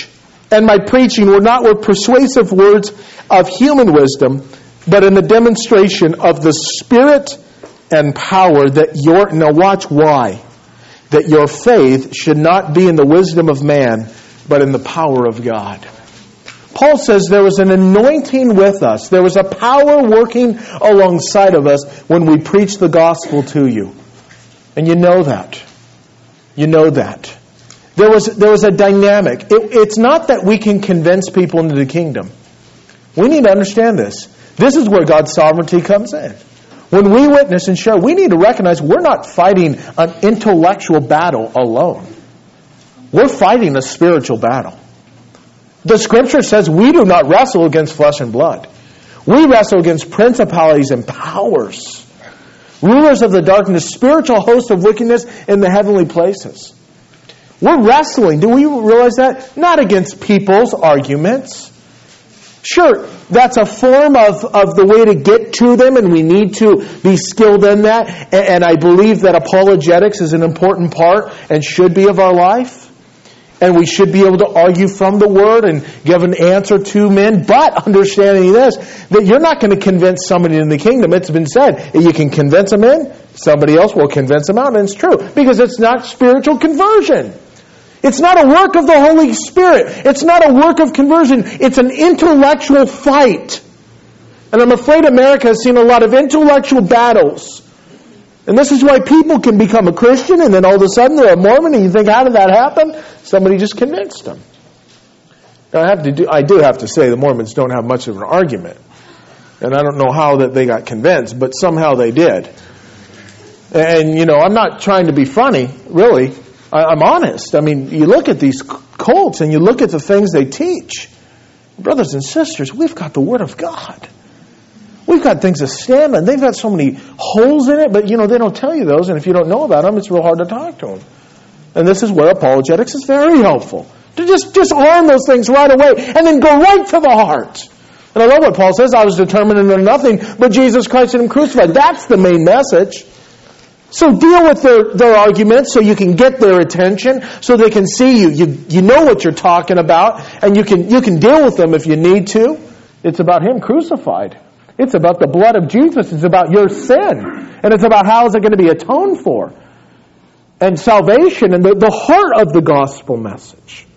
and my preaching were not with persuasive words of human wisdom, but in the demonstration of the Spirit and power, that your, now watch why, that your faith should not be in the wisdom of man, but in the power of God. Paul says there was an anointing with us. There was a power working alongside of us when we preach the gospel to you. And you know that. You know that. There was, there was a dynamic. It, it's not that we can convince people into the kingdom. We need to understand this. This is where God's sovereignty comes in. When we witness and share, we need to recognize we're not fighting an intellectual battle alone. We're fighting a spiritual battle. The Scripture says we do not wrestle against flesh and blood. We wrestle against principalities and powers, rulers of the darkness, spiritual hosts of wickedness in the heavenly places. We're wrestling. Do we realize that? Not against people's arguments. Sure, that's a form of, of the way to get to them, and we need to be skilled in that. And, and I believe that apologetics is an important part and should be of our life. And we should be able to argue from the Word and give an answer to men. But understanding this, that you're not going to convince somebody in the kingdom. It's been said, you can convince them in, somebody else will convince them out. And it's true, because it's not spiritual conversion. It's not a work of the Holy Spirit. It's not a work of conversion. It's an intellectual fight. And I'm afraid America has seen a lot of intellectual battles. And this is why people can become a Christian and then all of a sudden they're a Mormon, and you think, how did that happen? Somebody just convinced them. Now, I have to do, I do have to say the Mormons don't have much of an argument. And I don't know how that they got convinced, but somehow they did. And, you know, I'm not trying to be funny, really. I, I'm honest. I mean, you look at these cults and you look at the things they teach. Brothers and sisters, we've got the Word of God. We've got things to stand on. They've got so many holes in it, but, you know, they don't tell you those. And if you don't know about them, it's real hard to talk to them. And this is where apologetics is very helpful. To just, just learn those things right away and then go right to the heart. And I love what Paul says, I was determined to know nothing but Jesus Christ and Him crucified. That's the main message. So deal with their, their arguments so you can get their attention, so they can see you. You, you know what you're talking about, and you can, you can deal with them if you need to. It's about Him crucified. It's about the blood of Jesus. It's about your sin. And it's about how is it going to be atoned for. And salvation and the, the heart of the gospel message.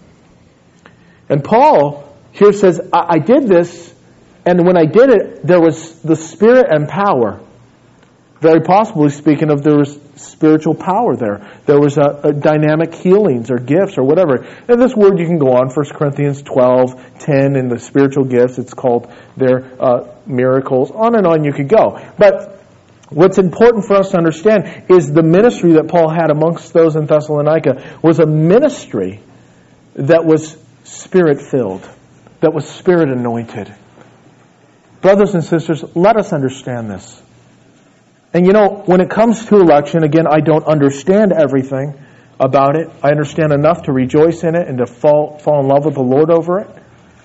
And Paul here says, I, I did this, and when I did it, there was the Spirit and power. Very possibly speaking of, there was spiritual power there. There was a, a dynamic healings or gifts or whatever. And this word you can go on, First Corinthians twelve, ten, in the spiritual gifts, it's called their uh, miracles. On and on you could go. But what's important for us to understand is the ministry that Paul had amongst those in Thessalonica was a ministry that was Spirit-filled, that was Spirit-anointed. Brothers and sisters, let us understand this. And you know, when it comes to election, again, I don't understand everything about it. I understand enough to rejoice in it and to fall fall in love with the Lord over it.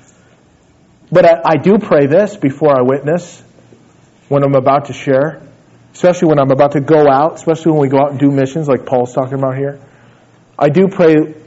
But I, I do pray this before I witness, when I'm about to share, especially when I'm about to go out, especially when we go out and do missions like Paul's talking about here. I do pray,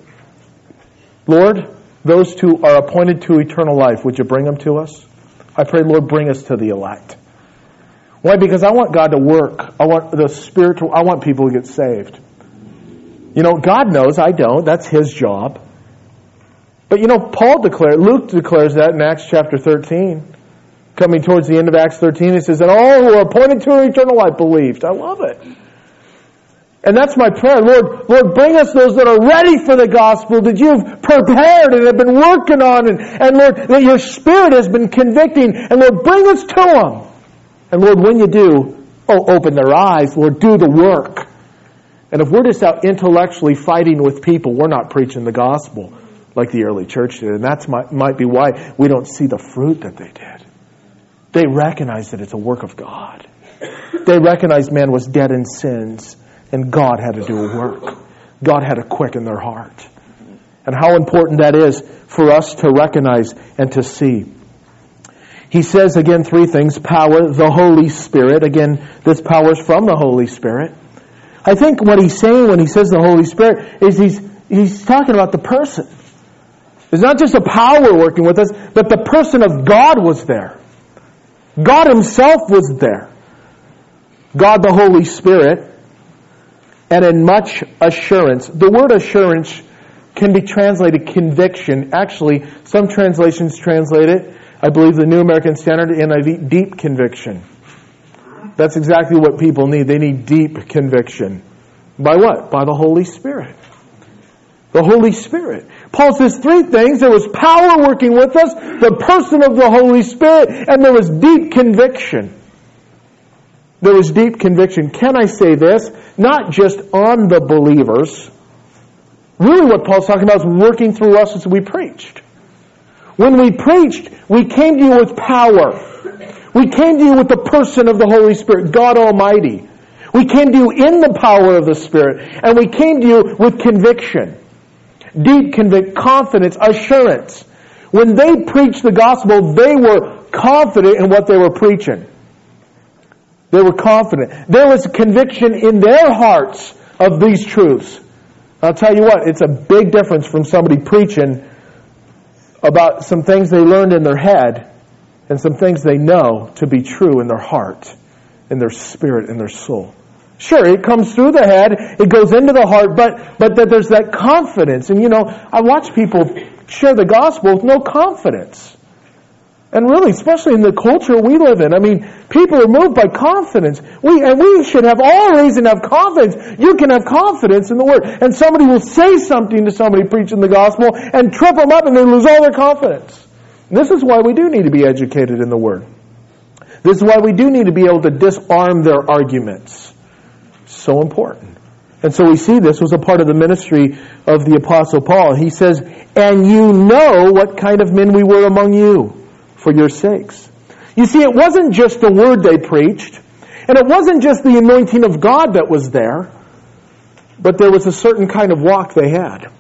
Lord, those who are appointed to eternal life, would you bring them to us? I pray, Lord, bring us to the elect. Why? Because I want God to work. I want the spiritual, I want people to get saved. You know, God knows, I don't. That's His job. But you know, Paul declared, Luke declares that in Acts chapter thirteen. Coming towards the end of Acts thirteen, he says, and all who are appointed to eternal life believed. I love it. And that's my prayer. Lord, Lord, bring us those that are ready for the gospel, that you've prepared and have been working on. And, and Lord, that your Spirit has been convicting. And Lord, bring us to them. And Lord, when you do, oh, open their eyes. Lord, do the work. And if we're just out intellectually fighting with people, we're not preaching the gospel like the early church did. And that might, might be why we don't see the fruit that they did. They recognize that it's a work of God. They recognize man was dead in sins, and God had to do a work. God had to quicken their heart. And how important that is for us to recognize and to see. He says, again, three things. Power, the Holy Spirit. Again, this power is from the Holy Spirit. I think what he's saying when he says the Holy Spirit is he's he's talking about the person. It's not just a power working with us, but the person of God was there. God Himself was there. God the Holy Spirit. And in much assurance. The word assurance can be translated conviction. Actually, some translations translate it, I believe the New American Standard, N I V, deep conviction. That's exactly what people need. They need deep conviction. By what? By the Holy Spirit. The Holy Spirit. Paul says three things. There was power working with us, the person of the Holy Spirit, and there was deep conviction. There was deep conviction. Can I say this? Not just on the believers. Really what Paul's talking about is working through us as we preached. When we preached, we came to you with power. We came to you with the person of the Holy Spirit, God Almighty. We came to you in the power of the Spirit. And we came to you with conviction. Deep conviction, confidence, assurance. When they preached the gospel, they were confident in what they were preaching. They were confident. There was conviction in their hearts of these truths. I'll tell you what, it's a big difference from somebody preaching about some things they learned in their head and some things they know to be true in their heart, in their spirit, in their soul. Sure, it comes through the head, it goes into the heart, but but that there's that confidence. And you know, I watch people share the gospel with no confidence. And really, especially in the culture we live in, I mean, people are moved by confidence. We and we should have all reason to have confidence. You can have confidence in the Word. And somebody will say something to somebody preaching the gospel and trip them up and they lose all their confidence. And this is why we do need to be educated in the Word. This is why we do need to be able to disarm their arguments. So important. And so we see this was a part of the ministry of the Apostle Paul. He says, and you know what kind of men we were among you, for your sakes. You see, it wasn't just the word they preached, and it wasn't just the anointing of God that was there, but there was a certain kind of walk they had.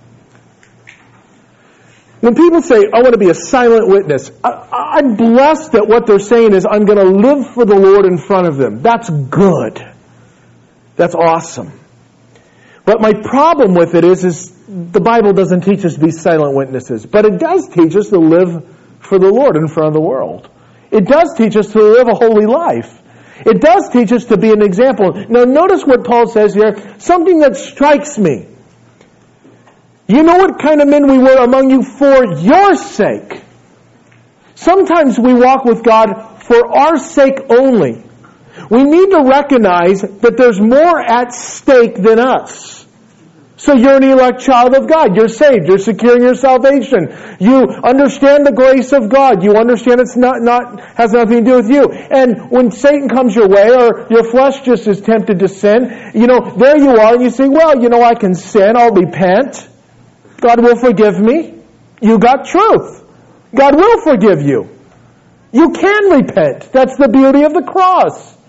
When people say, I want to be a silent witness, I, I'm blessed that what they're saying is, I'm going to live for the Lord in front of them. That's good. That's awesome. But my problem with it is, is the Bible doesn't teach us to be silent witnesses, but it does teach us to live for the Lord in front of the world. It does teach us to live a holy life. It does teach us to be an example. Now notice what Paul says here, something that strikes me. You know what kind of men we were among you for your sake. Sometimes we walk with God for our sake only. We need to recognize that there's more at stake than us. So you're an elect child of God. You're saved. You're securing your salvation. You understand the grace of God. You understand it's not, not has nothing to do with you. And when Satan comes your way, or your flesh just is tempted to sin, you know, there you are, and you say, well, you know, I can sin. I'll repent. God will forgive me. You got truth. God will forgive you. You can repent. That's the beauty of the cross.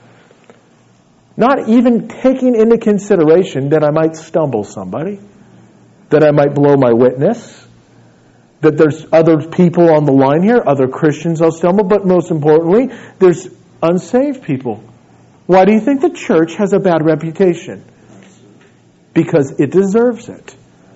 Not even taking into consideration that I might stumble somebody, that I might blow my witness, that there's other people on the line here, other Christians I'll stumble, but most importantly, there's unsaved people. Why do you think the church has a bad reputation? Because it deserves it.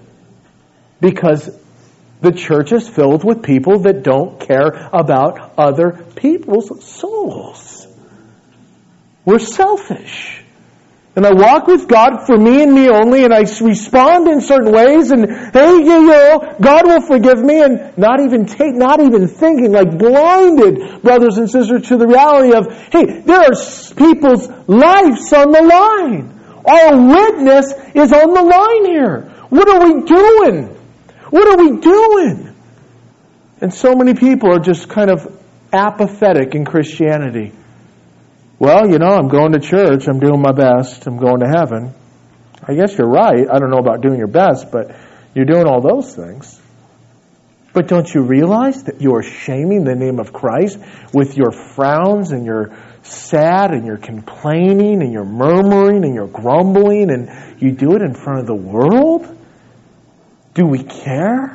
Because the church is filled with people that don't care about other people's souls. We're selfish. And I walk with God for me and me only, and I respond in certain ways, and hey, you know, God will forgive me, and not even take, not even thinking, like blinded brothers and sisters to the reality of, hey, there are people's lives on the line. Our witness is on the line here. What are we doing? What are we doing? And so many people are just kind of apathetic in Christianity. Well, you know, I'm going to church. I'm doing my best. I'm going to heaven. I guess you're right. I don't know about doing your best, but you're doing all those things. But don't you realize that you are shaming the name of Christ with your frowns and your sad and your complaining and your murmuring and your grumbling, and you do it in front of the world? Do we care?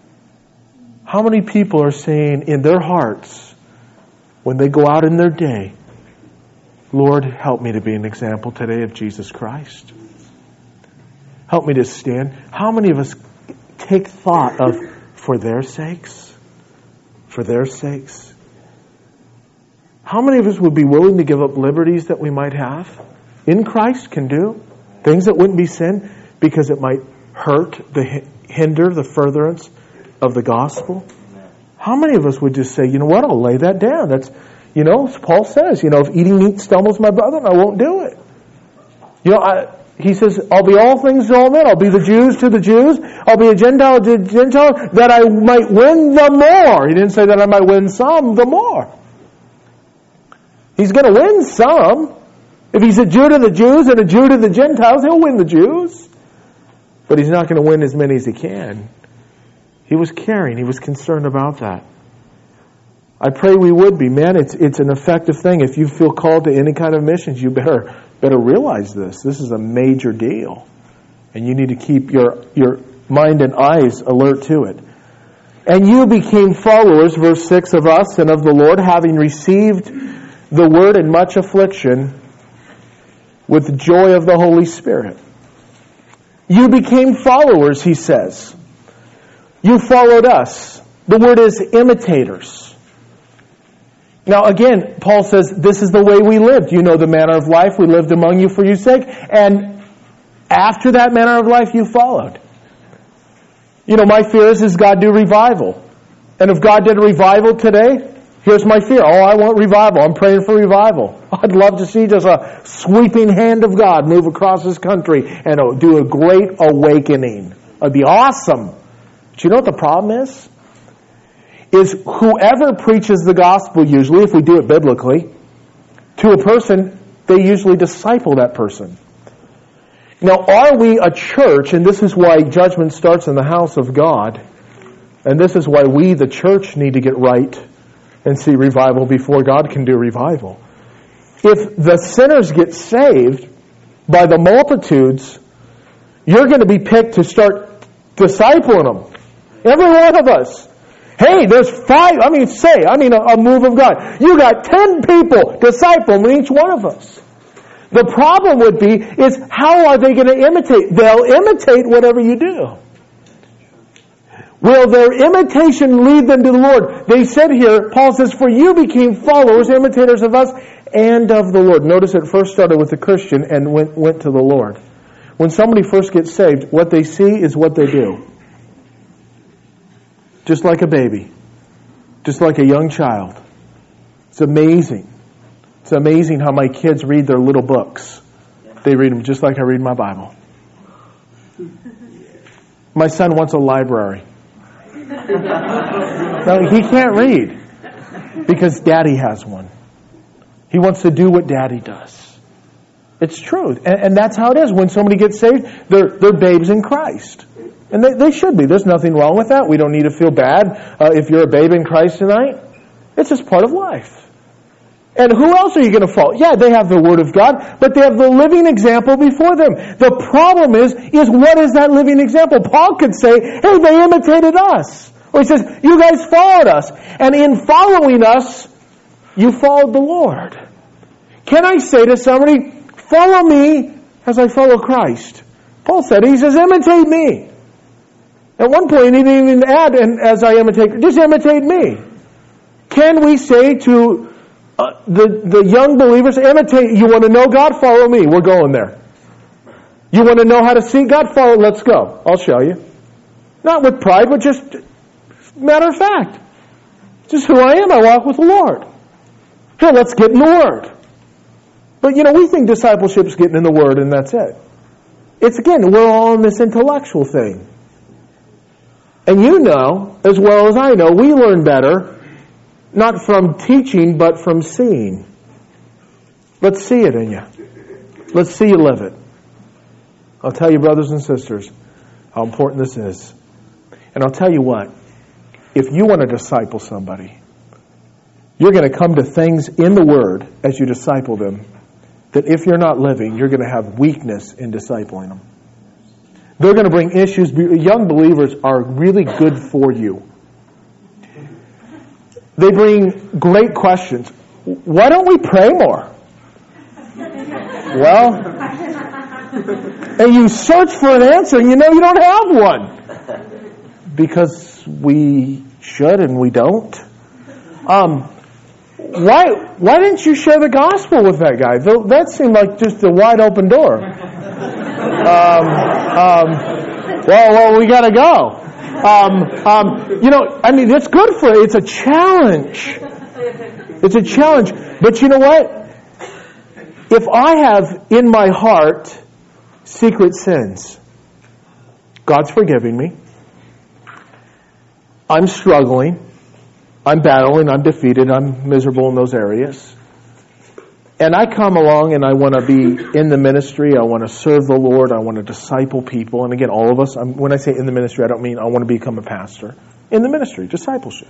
How many people are saying in their hearts, when they go out in their day, Lord, help me to be an example today of Jesus Christ. Help me to stand. How many of us take thought of for their sakes? For their sakes? How many of us would be willing to give up liberties that we might have in Christ, can do? Things that wouldn't be sin because it might hurt, the hinder the furtherance of the gospel? How many of us would just say, you know what, I'll lay that down. That's, you know, Paul says, you know, if eating meat stumbles my brother, I won't do it. You know, I, he says, I'll be all things to all men. I'll be the Jews to the Jews. I'll be a Gentile to the Gentile, that I might win the more. He didn't say that I might win some, the more. He's going to win some. If he's a Jew to the Jews and a Jew to the Gentiles, he'll win the Jews. But he's not going to win as many as he can. He was caring. He was concerned about that. I pray we would be. Man, it's it's an effective thing. If you feel called to any kind of missions, you better better realize this. This is a major deal. And you need to keep your, your mind and eyes alert to it. And you became followers, verse six, of us and of the Lord, having received the word in much affliction with the joy of the Holy Spirit. You became followers, he says. You followed us. The word is imitators. Now again, Paul says, this is the way we lived. You know the manner of life we lived among you for your sake. And after that manner of life, you followed. You know, my fear is, is God do revival. And if God did a revival today, here's my fear. Oh, I want revival. I'm praying for revival. I'd love to see just a sweeping hand of God move across this country and do a great awakening. It'd be awesome. But you know what the problem is? Is whoever preaches the gospel, usually, if we do it biblically, to a person, they usually disciple that person. Now, are we a church, and this is why judgment starts in the house of God, and this is why we, the church, need to get right and see revival before God can do revival. If the sinners get saved by the multitudes, you're going to be picked to start discipling them. Every one of us. Hey, there's five, I mean, say, I mean, a, a move of God. You got ten people discipling each one of us. The problem would be, is how are they going to imitate? They'll imitate whatever you do. Will their imitation lead them to the Lord? They said here, Paul says, for you became followers, imitators of us, and of the Lord. Notice it first started with the Christian and went, went to the Lord. When somebody first gets saved, what they see is what they do. Just like a baby. Just like a young child. It's amazing. It's amazing how my kids read their little books. They read them just like I read my Bible. My son wants a library. No, he can't read because Daddy has one. He wants to do what Daddy does. It's true. And, and that's how it is. When somebody gets saved, they're, they're babes in Christ. And they, they should be. There's nothing wrong with that. We don't need to feel bad uh, if you're a babe in Christ tonight. It's just part of life. And who else are you going to follow? Yeah, they have the Word of God, but they have the living example before them. The problem is, is what is that living example? Paul could say, hey, they imitated us. Or he says, you guys followed us. And in following us, you followed the Lord. Can I say to somebody, follow me as I follow Christ? Paul said, he says, imitate me. At one point, he didn't even add, and as I imitate, just imitate me. Can we say to uh, the, the young believers, imitate, you want to know God? Follow me. We're going there. You want to know how to see God? Follow, let's go. I'll show you. Not with pride, but just matter of fact. Just who I am. I walk with the Lord. Here, let's get in the Word. But, you know, we think discipleship is getting in the Word and that's it. It's, again, we're all in this intellectual thing. And you know, as well as I know, we learn better, not from teaching, but from seeing. Let's see it in you. Let's see you live it. I'll tell you, brothers and sisters, how important this is. And I'll tell you what, if you want to disciple somebody, you're going to come to things in the Word as you disciple them, that if you're not living, you're going to have weakness in discipling them. They're going to bring issues. Young believers are really good for you. They bring great questions. Why don't we pray more? Well, and you search for an answer and you know you don't have one. Because we should and we don't. Um, why why didn't you share the gospel with that guy? That seemed like just a wide open door. Um, um, well, well, we got to go. Um, um, you know, I mean, it's good for it. It's a challenge. It's a challenge. But you know what? If I have in my heart secret sins, God's forgiving me. I'm struggling. I'm battling. I'm defeated. I'm miserable in those areas. And I come along and I want to be in the ministry. I want to serve the Lord. I want to disciple people. And again, all of us, I'm, when I say in the ministry, I don't mean I want to become a pastor. In the ministry, discipleship.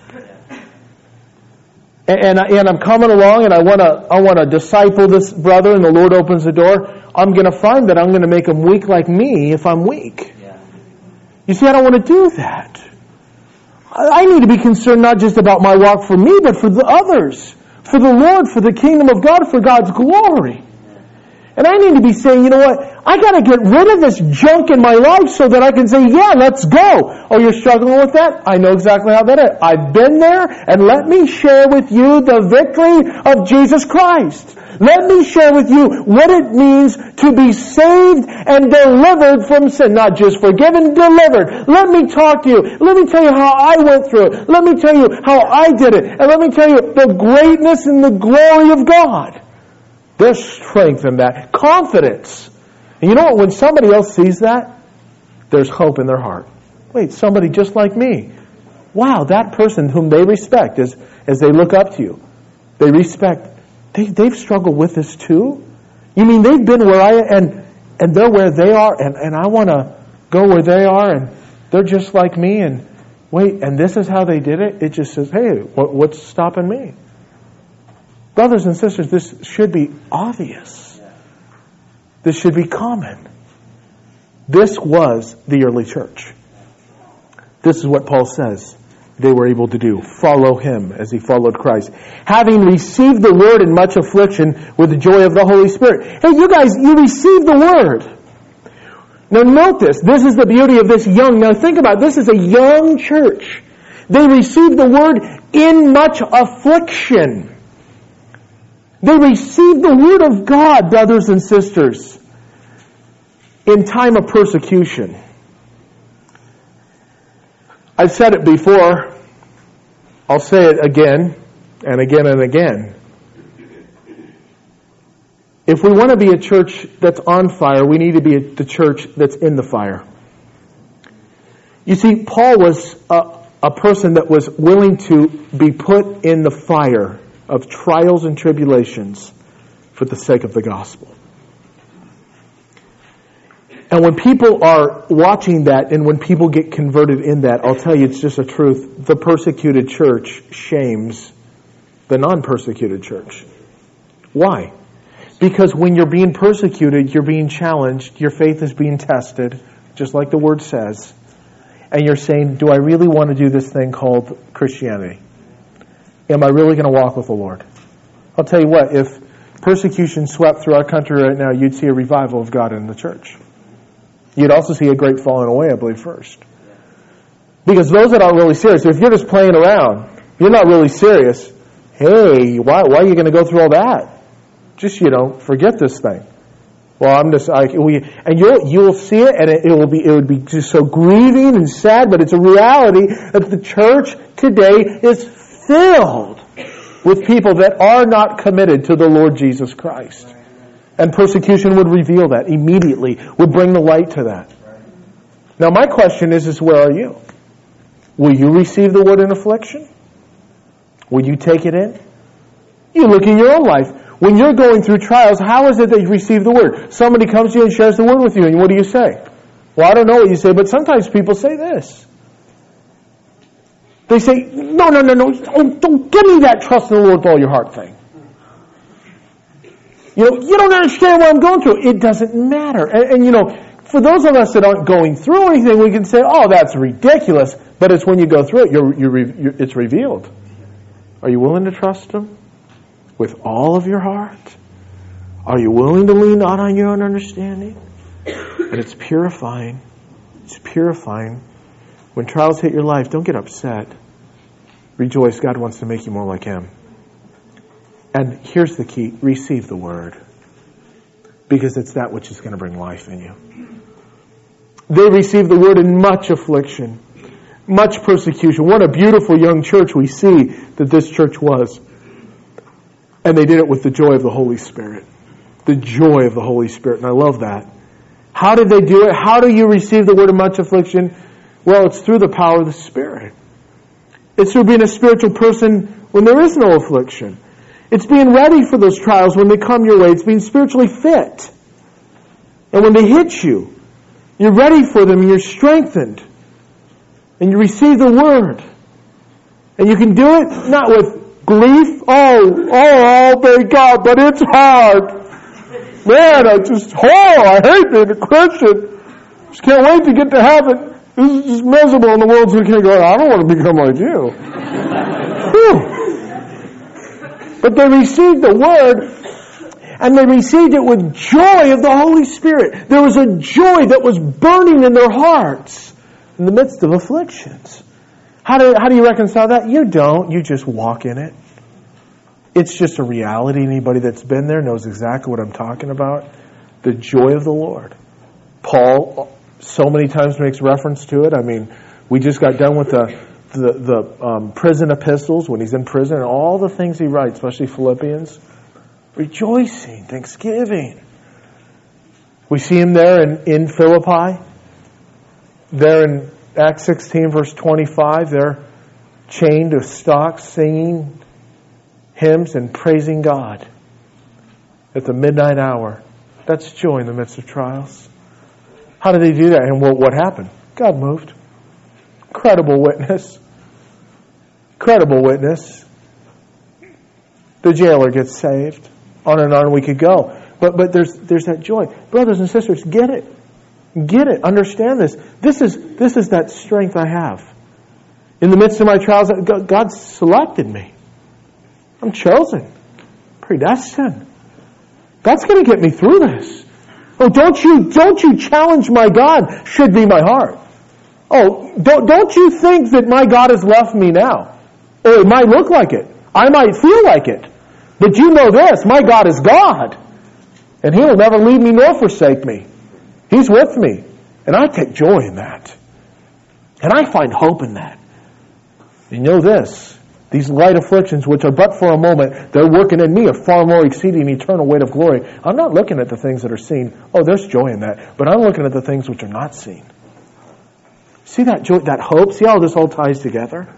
And, and, I, and I'm coming along and I want to I want to disciple this brother, and the Lord opens the door. I'm going to find that I'm going to make him weak like me if I'm weak. You see, I don't want to do that. I need to be concerned not just about my walk for me, but for the others. For the Lord, for the kingdom of God, for God's glory. And I need to be saying, you know what? I got to get rid of this junk in my life so that I can say, yeah, let's go. Oh, you're struggling with that? I know exactly how that is. I've been there, and let me share with you the victory of Jesus Christ. Let me share with you what it means to be saved and delivered from sin. Not just forgiven, delivered. Let me talk to you. Let me tell you how I went through it. Let me tell you how I did it. And let me tell you the greatness and the glory of God. There's strength in that. Confidence. And you know what? When somebody else sees that, there's hope in their heart. Wait, somebody just like me. Wow, that person whom they respect as, as they look up to you, they respect. They, they've struggled with this too? You mean they've been where I and and they're where they are, and, and I want to go where they are, and they're just like me, and wait, and this is how they did it? It just says, hey, what, what's stopping me? Brothers and sisters, this should be obvious. This should be common. This was the early church. This is what Paul says they were able to do. Follow him as he followed Christ. Having received the word in much affliction with the joy of the Holy Spirit. Hey, you guys, you received the word. Now note this. This is the beauty of this young. Now think about it. This is a young church. They received the word in much affliction. They received the word of God, brothers and sisters, in time of persecution. I've said it before. I'll say it again and again and again. If we want to be a church that's on fire, we need to be the church that's in the fire. You see, Paul was a, a person that was willing to be put in the fire of trials and tribulations for the sake of the gospel. And when people are watching that, and when people get converted in that, I'll tell you it's just a truth. The persecuted church shames the non-persecuted church. Why? Because when you're being persecuted, you're being challenged, your faith is being tested, just like the word says. And you're saying, do I really want to do this thing called Christianity? Am I really going to walk with the Lord? I'll tell you what, if persecution swept through our country right now, you'd see a revival of God in the church. You'd also see a great falling away, I believe, first. Because those that aren't really serious, if you're just playing around, you're not really serious, hey, why, why are you going to go through all that? Just, you know, forget this thing. Well, I'm just, I, we, and you'll, you'll see it, and it, it will be, it would be just so grieving and sad, but it's a reality that the church today is filled with people that are not committed to the Lord Jesus Christ. And persecution would reveal that immediately, would bring the light to that. Now my question is, is where are you? Will you receive the word in affliction? Will you take it in? You look at your own life. When you're going through trials, how is it that you receive the word? Somebody comes to you and shares the word with you, and what do you say? Well, I don't know what you say, but sometimes people say this. They say, no, no, no, no, oh, don't give me that trust in the Lord with all your heart thing. You know, you don't understand what I'm going through. It doesn't matter. And, and, you know, for those of us that aren't going through anything, we can say, oh, that's ridiculous. But it's when you go through it, you're, you're, you're, it's revealed. Are you willing to trust Him with all of your heart? Are you willing to lean not on your own understanding? And it's purifying. It's purifying When trials hit your life, don't get upset. Rejoice. God wants to make you more like Him. And here's the key. Receive the Word. Because it's that which is going to bring life in you. They received the Word in much affliction, much persecution. What a beautiful young church we see that this church was. And they did it with the joy of the Holy Spirit. The joy of the Holy Spirit. And I love that. How did they do it? How do you receive the Word in much affliction? Well, it's through the power of the Spirit. It's through being a spiritual person when there is no affliction. It's being ready for those trials when they come your way. It's being spiritually fit. And when they hit you, you're ready for them and you're strengthened. And you receive the Word. And you can do it not with grief. Oh, oh, oh, thank God, but it's hard. Man, I just, oh, I hate being a Christian. Just can't wait to get to heaven. This is just miserable, and the world's going to go, I don't want to become like you. But they received the Word, and they received it with joy of the Holy Spirit. There was a joy that was burning in their hearts in the midst of afflictions. How do, how do you reconcile that? You don't. You just walk in it. It's just a reality. Anybody that's been there knows exactly what I'm talking about. The joy of the Lord. Paul so many times makes reference to it. I mean, we just got done with the the, the um, prison epistles when he's in prison and all the things he writes, especially Philippians. Rejoicing, thanksgiving. We see him there in, in Philippi. There in Acts sixteen, verse twenty-five, they're chained to stocks, singing hymns and praising God at the midnight hour. That's joy in the midst of trials. How did they do that? And what, what happened? God moved. Credible witness. Credible witness. The jailer gets saved. On and on we could go. But but there's there's that joy. Brothers and sisters, get it. Get it. Understand this. This is this is that strength I have. In the midst of my trials, God selected me. I'm chosen. Predestined. God's going to get me through this. Oh, don't you, don't you challenge my God, should be my heart. Oh, don't, don't you think that my God has left me now? Or it might look like it. I might feel like it. But you know this, my God is God. And He will never leave me nor forsake me. He's with me. And I take joy in that. And I find hope in that. You know this, these light afflictions, which are but for a moment, they're working in me a far more exceeding eternal weight of glory. I'm not looking at the things that are seen. Oh, there's joy in that. But I'm looking at the things which are not seen. See that joy, that hope? See how this all ties together?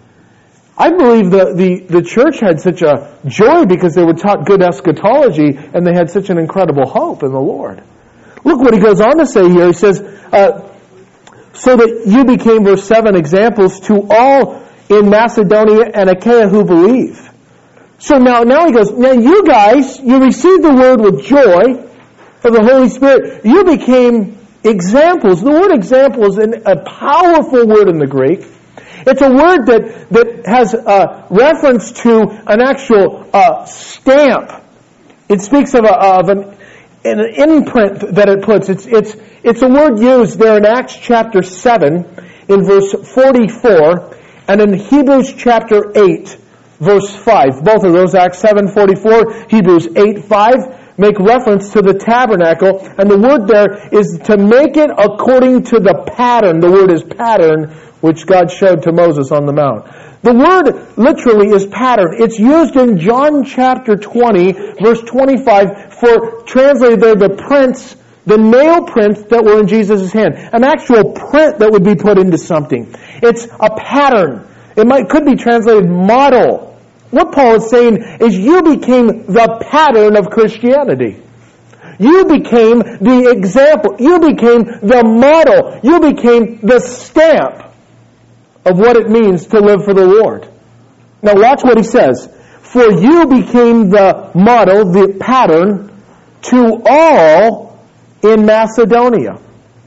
I believe the, the, the church had such a joy because they were taught good eschatology and they had such an incredible hope in the Lord. Look what he goes on to say here. He says, uh, so that you became, verse seven, examples to all in Macedonia and Achaia who believe. So now, now he goes, now you guys, you received the word with joy of the Holy Spirit. You became examples. The word example is an, a powerful word in the Greek. It's a word that, that has a reference to an actual uh, stamp. It speaks of, a, of an, an imprint that it puts. It's, it's, it's a word used there in Acts chapter seven in verse forty-four and in Hebrews chapter eight verse five. Both of those, Acts seven forty-four, Hebrews eight five, make reference to the tabernacle. And the word there is to make it according to the pattern. The word is pattern, which God showed to Moses on the mount. The word literally is pattern. It's used in John chapter twenty, verse twenty-five, for translated there the prints, the nail prints that were in Jesus' hand. An actual print that would be put into something. It's a pattern. It might could be translated model. What Paul is saying is you became the pattern of Christianity. You became the example. You became the model. You became the stamp of what it means to live for the Lord. Now watch what he says. For you became the model, the pattern, to all in Macedonia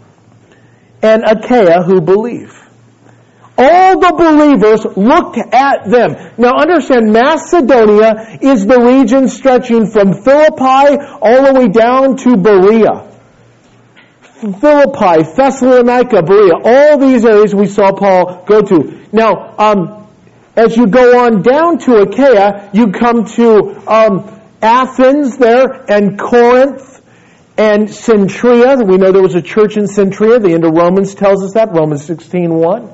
and Achaia who believe. All the believers looked at them. Now understand, Macedonia is the region stretching from Philippi all the way down to Berea.
Philippi, Thessalonica, Berea, all these areas we saw Paul go to. Now, um, as you go on down to Achaia, you come to um, Athens there, and Corinth, and Centuria. We know there was a church in Centuria. The end of Romans tells us that, Romans sixteen one.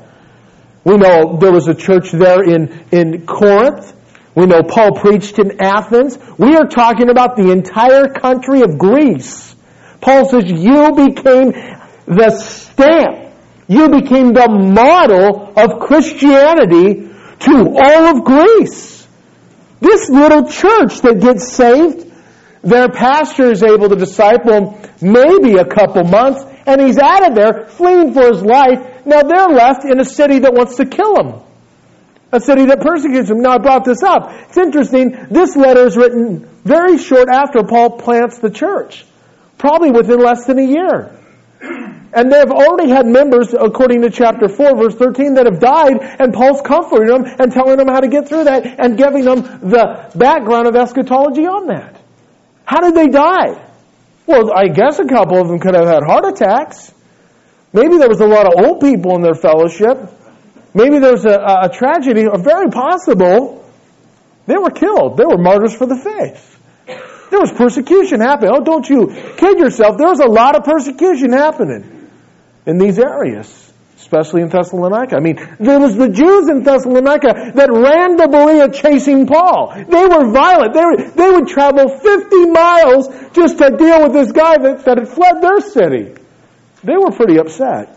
We know there was a church there in, in Corinth. We know Paul preached in Athens. We are talking about the entire country of Greece. Paul says, you became the stamp. You became the model of Christianity to all of Greece. This little church that gets saved, their pastor is able to disciple maybe a couple months, and he's out of there fleeing for his life. Now they're left in a city that wants to kill him. A city that persecutes him. Now I brought this up. It's interesting. This letter is written very short after Paul plants the church. Probably within less than a year. And they've already had members, according to chapter four, verse thirteen, that have died, and Paul's comforting them and telling them how to get through that and giving them the background of eschatology on that. How did they die? Well, I guess a couple of them could have had heart attacks. Maybe there was a lot of old people in their fellowship. Maybe there was a, a tragedy, or very possible. They were killed. They were martyrs for the faith. There was persecution happening. Oh, don't you kid yourself. There was a lot of persecution happening in these areas, especially in Thessalonica. I mean, there was the Jews in Thessalonica that ran to Berea chasing Paul. They were violent. They, were, they would travel fifty miles just to deal with this guy that, that had fled their city. They were pretty upset.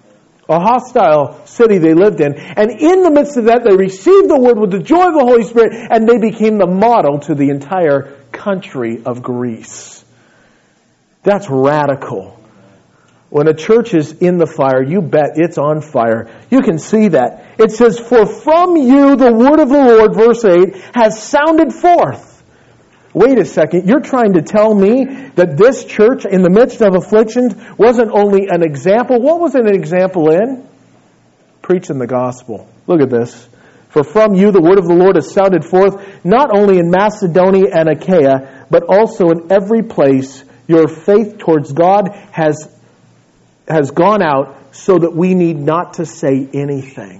A hostile city they lived in. And in the midst of that, they received the word with the joy of the Holy Spirit, and they became the model to the entire country of Greece. That's radical. When a church is in the fire, you bet it's on fire. You can see that. It says, for from you the word of the Lord, verse eight, has sounded forth. Wait a second, you're trying to tell me that this church in the midst of afflictions wasn't only an example. What was it an example in? Preaching the gospel. Look at this. For from you the word of the Lord has sounded forth, not only in Macedonia and Achaia, but also in every place your faith towards God has, has gone out, so that we need not to say anything.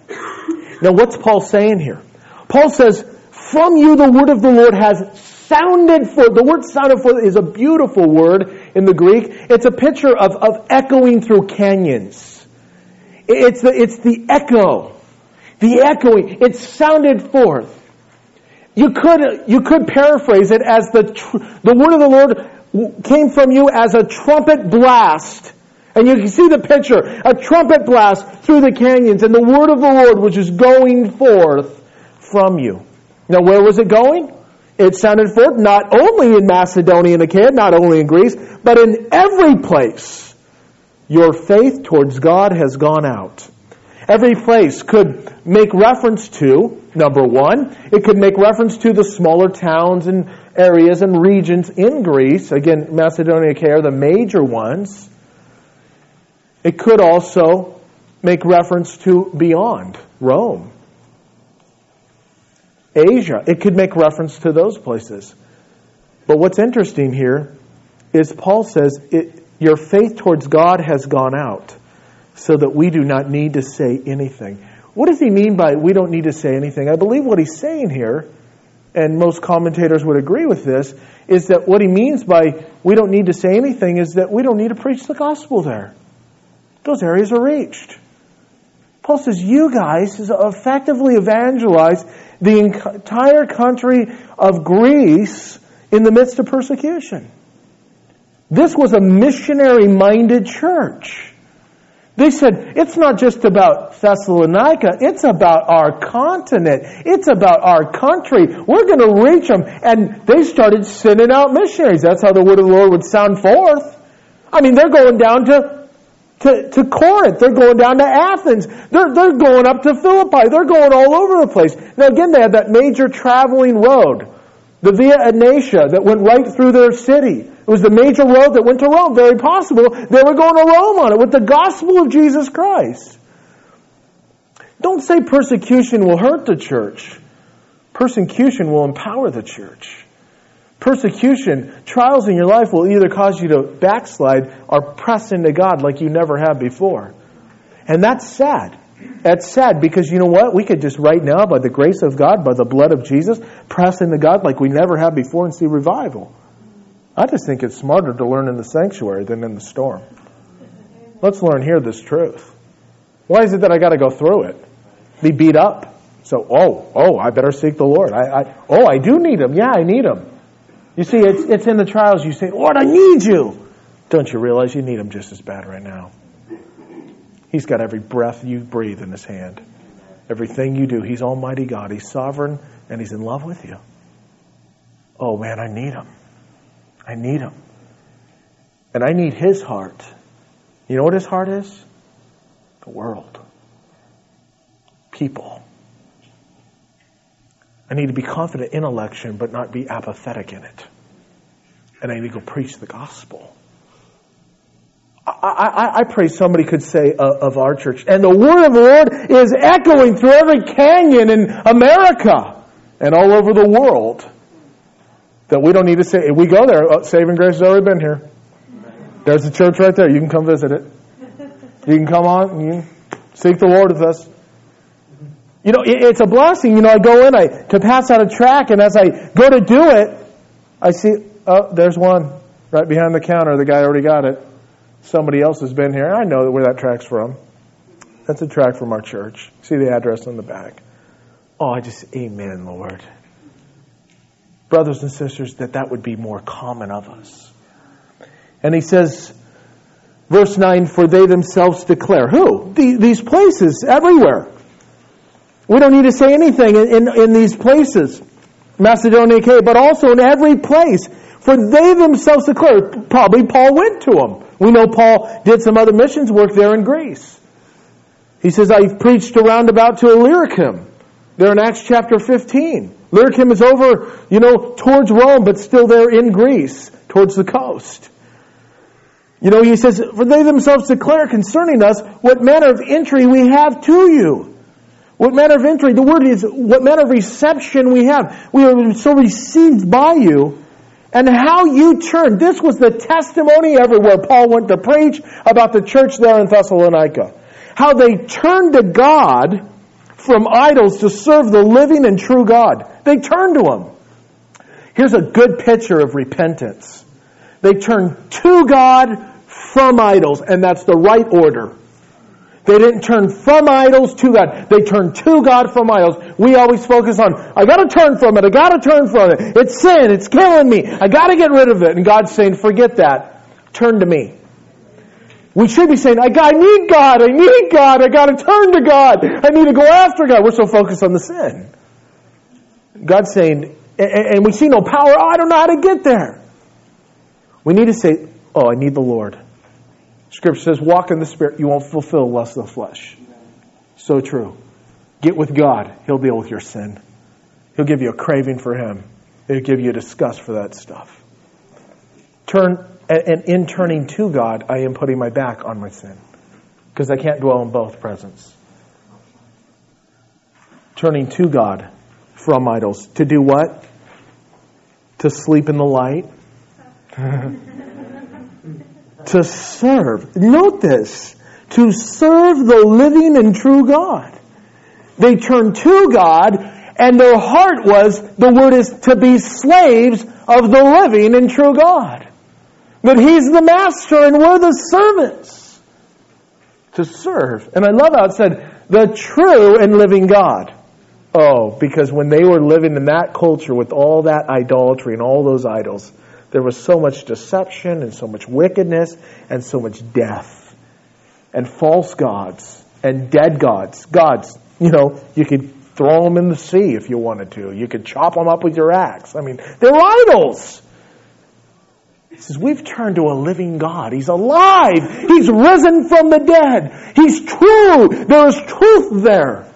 Now what's Paul saying here? Paul says, from you the word of the Lord has sounded forth. The word sounded forth is a beautiful word in the Greek. It's a picture of, of echoing through canyons. It's the, it's the echo. The echoing. It sounded forth. You could, you could paraphrase it as the, tr- the word of the Lord came from you as a trumpet blast. And you can see the picture. A trumpet blast through the canyons, and the word of the Lord which is going forth from you. Now where was it going? It sounded forth not only in Macedonia and Achaia, not only in Greece, but in every place your faith towards God has gone out. Every place could make reference to, number one, it could make reference to the smaller towns and areas and regions in Greece. Again, Macedonia and Achaia are the major ones. It could also make reference to beyond Rome. Asia, it could make reference to those places. But what's interesting here is Paul says, it, your faith towards God has gone out, so that we do not need to say anything. What does he mean by we don't need to say anything? I believe what he's saying here, and most commentators would agree with this, is that what he means by we don't need to say anything is that we don't need to preach the gospel there. Those areas are reached. Paul says, you guys effectively evangelize the entire country of Greece in the midst of persecution. This was a missionary-minded church. They said, it's not just about Thessalonica, it's about our continent. It's about our country. We're going to reach them. And they started sending out missionaries. That's how the word of the Lord would sound forth. I mean, they're going down to To, to Corinth. They're going down to Athens. They're, they're going up to Philippi. They're going all over the place. Now again, they had that major traveling road, the Via Egnatia, that went right through their city. It was the major road that went to Rome. Very possible they were going to Rome on it with the gospel of Jesus Christ. Don't say persecution will hurt the church. Persecution will empower the church. Persecution, trials in your life will either cause you to backslide or press into God like you never have before. And that's sad. That's sad because you know what? We could just right now, by the grace of God, by the blood of Jesus, press into God like we never have before and see revival. I just think it's smarter to learn in the sanctuary than in the storm. Let's learn here this truth. Why is it that I got to go through it? Be beat up. So, oh, oh, I better seek the Lord. I, I, oh, I do need Him. Yeah, I need Him. You see, it's, it's in the trials you say, Lord, I need you. Don't you realize you need Him just as bad right now? He's got every breath you breathe in His hand. Everything you do. He's Almighty God. He's sovereign and He's in love with you. Oh man, I need Him. I need Him. And I need His heart. You know what His heart is? The world. People. I need to be confident in election, but not be apathetic in it. And I need to go preach the gospel. I, I, I pray somebody could say uh, of our church, and the word of the Lord is echoing through every canyon in America and all over the world. That we don't need to say, we go there, oh, Saving Grace has already been here. There's the church right there. You can come visit it. You can come on and you can seek the Lord with us. You know, it's a blessing. You know, I go in I to pass out a tract, and as I go to do it, I see, oh, there's one right behind the counter. The guy already got it. Somebody else has been here. I know where that tract's from. That's a tract from our church. See the address on the back. Oh, I just, amen, Lord. Brothers and sisters, that that would be more common of us. And he says, verse nine, for they themselves declare. Who? The, these places everywhere. We don't need to say anything in, in, in these places. Macedonia, Achaia, but also in every place. For they themselves declare. Probably Paul went to them. We know Paul did some other missions work there in Greece. He says, I've preached around about to Illyricum. There in Acts chapter fifteen. Illyricum is over, you know, towards Rome, but still there in Greece, towards the coast. You know, he says, for they themselves declare concerning us what manner of entry we have to you. What manner of entry? The word is what manner of reception we have. We are so received by you. And how you turned. This was the testimony everywhere Paul went to preach about the church there in Thessalonica. How they turned to God from idols to serve the living and true God. They turned to Him. Here's a good picture of repentance. They turned to God from idols, and that's the right order. They didn't turn from idols to God. They turned to God from idols. We always focus on, I got to turn from it. I got to turn from it. It's sin. It's killing me. I got to get rid of it. And God's saying, forget that. Turn to me. We should be saying, I, got, I need God. I need God. I got to turn to God. I need to go after God. We're so focused on the sin. God's saying, and, and we see no power. Oh, I don't know how to get there. We need to say, oh, I need the Lord. Scripture says, walk in the Spirit, you won't fulfill lust of the flesh. So true. Get with God. He'll deal with your sin. He'll give you a craving for Him. He'll give you a disgust for that stuff. Turn, and in turning to God, I am putting my back on my sin. Because I can't dwell in both presence. Turning to God from idols. To do what? To sleep in the light. To serve. Note this. To serve the living and true God. They turned to God, and their heart was, the word is, to be slaves of the living and true God. That He's the master and we're the servants. To serve. And I love how it said, the true and living God. Oh, because when they were living in that culture with all that idolatry and all those idols, there was so much deception and so much wickedness and so much death and false gods and dead gods. Gods, you know, you could throw them in the sea if you wanted to. You could chop them up with your axe. I mean, they're idols. He says, we've turned to a living God. He's alive. He's risen from the dead. He's true. There is truth there.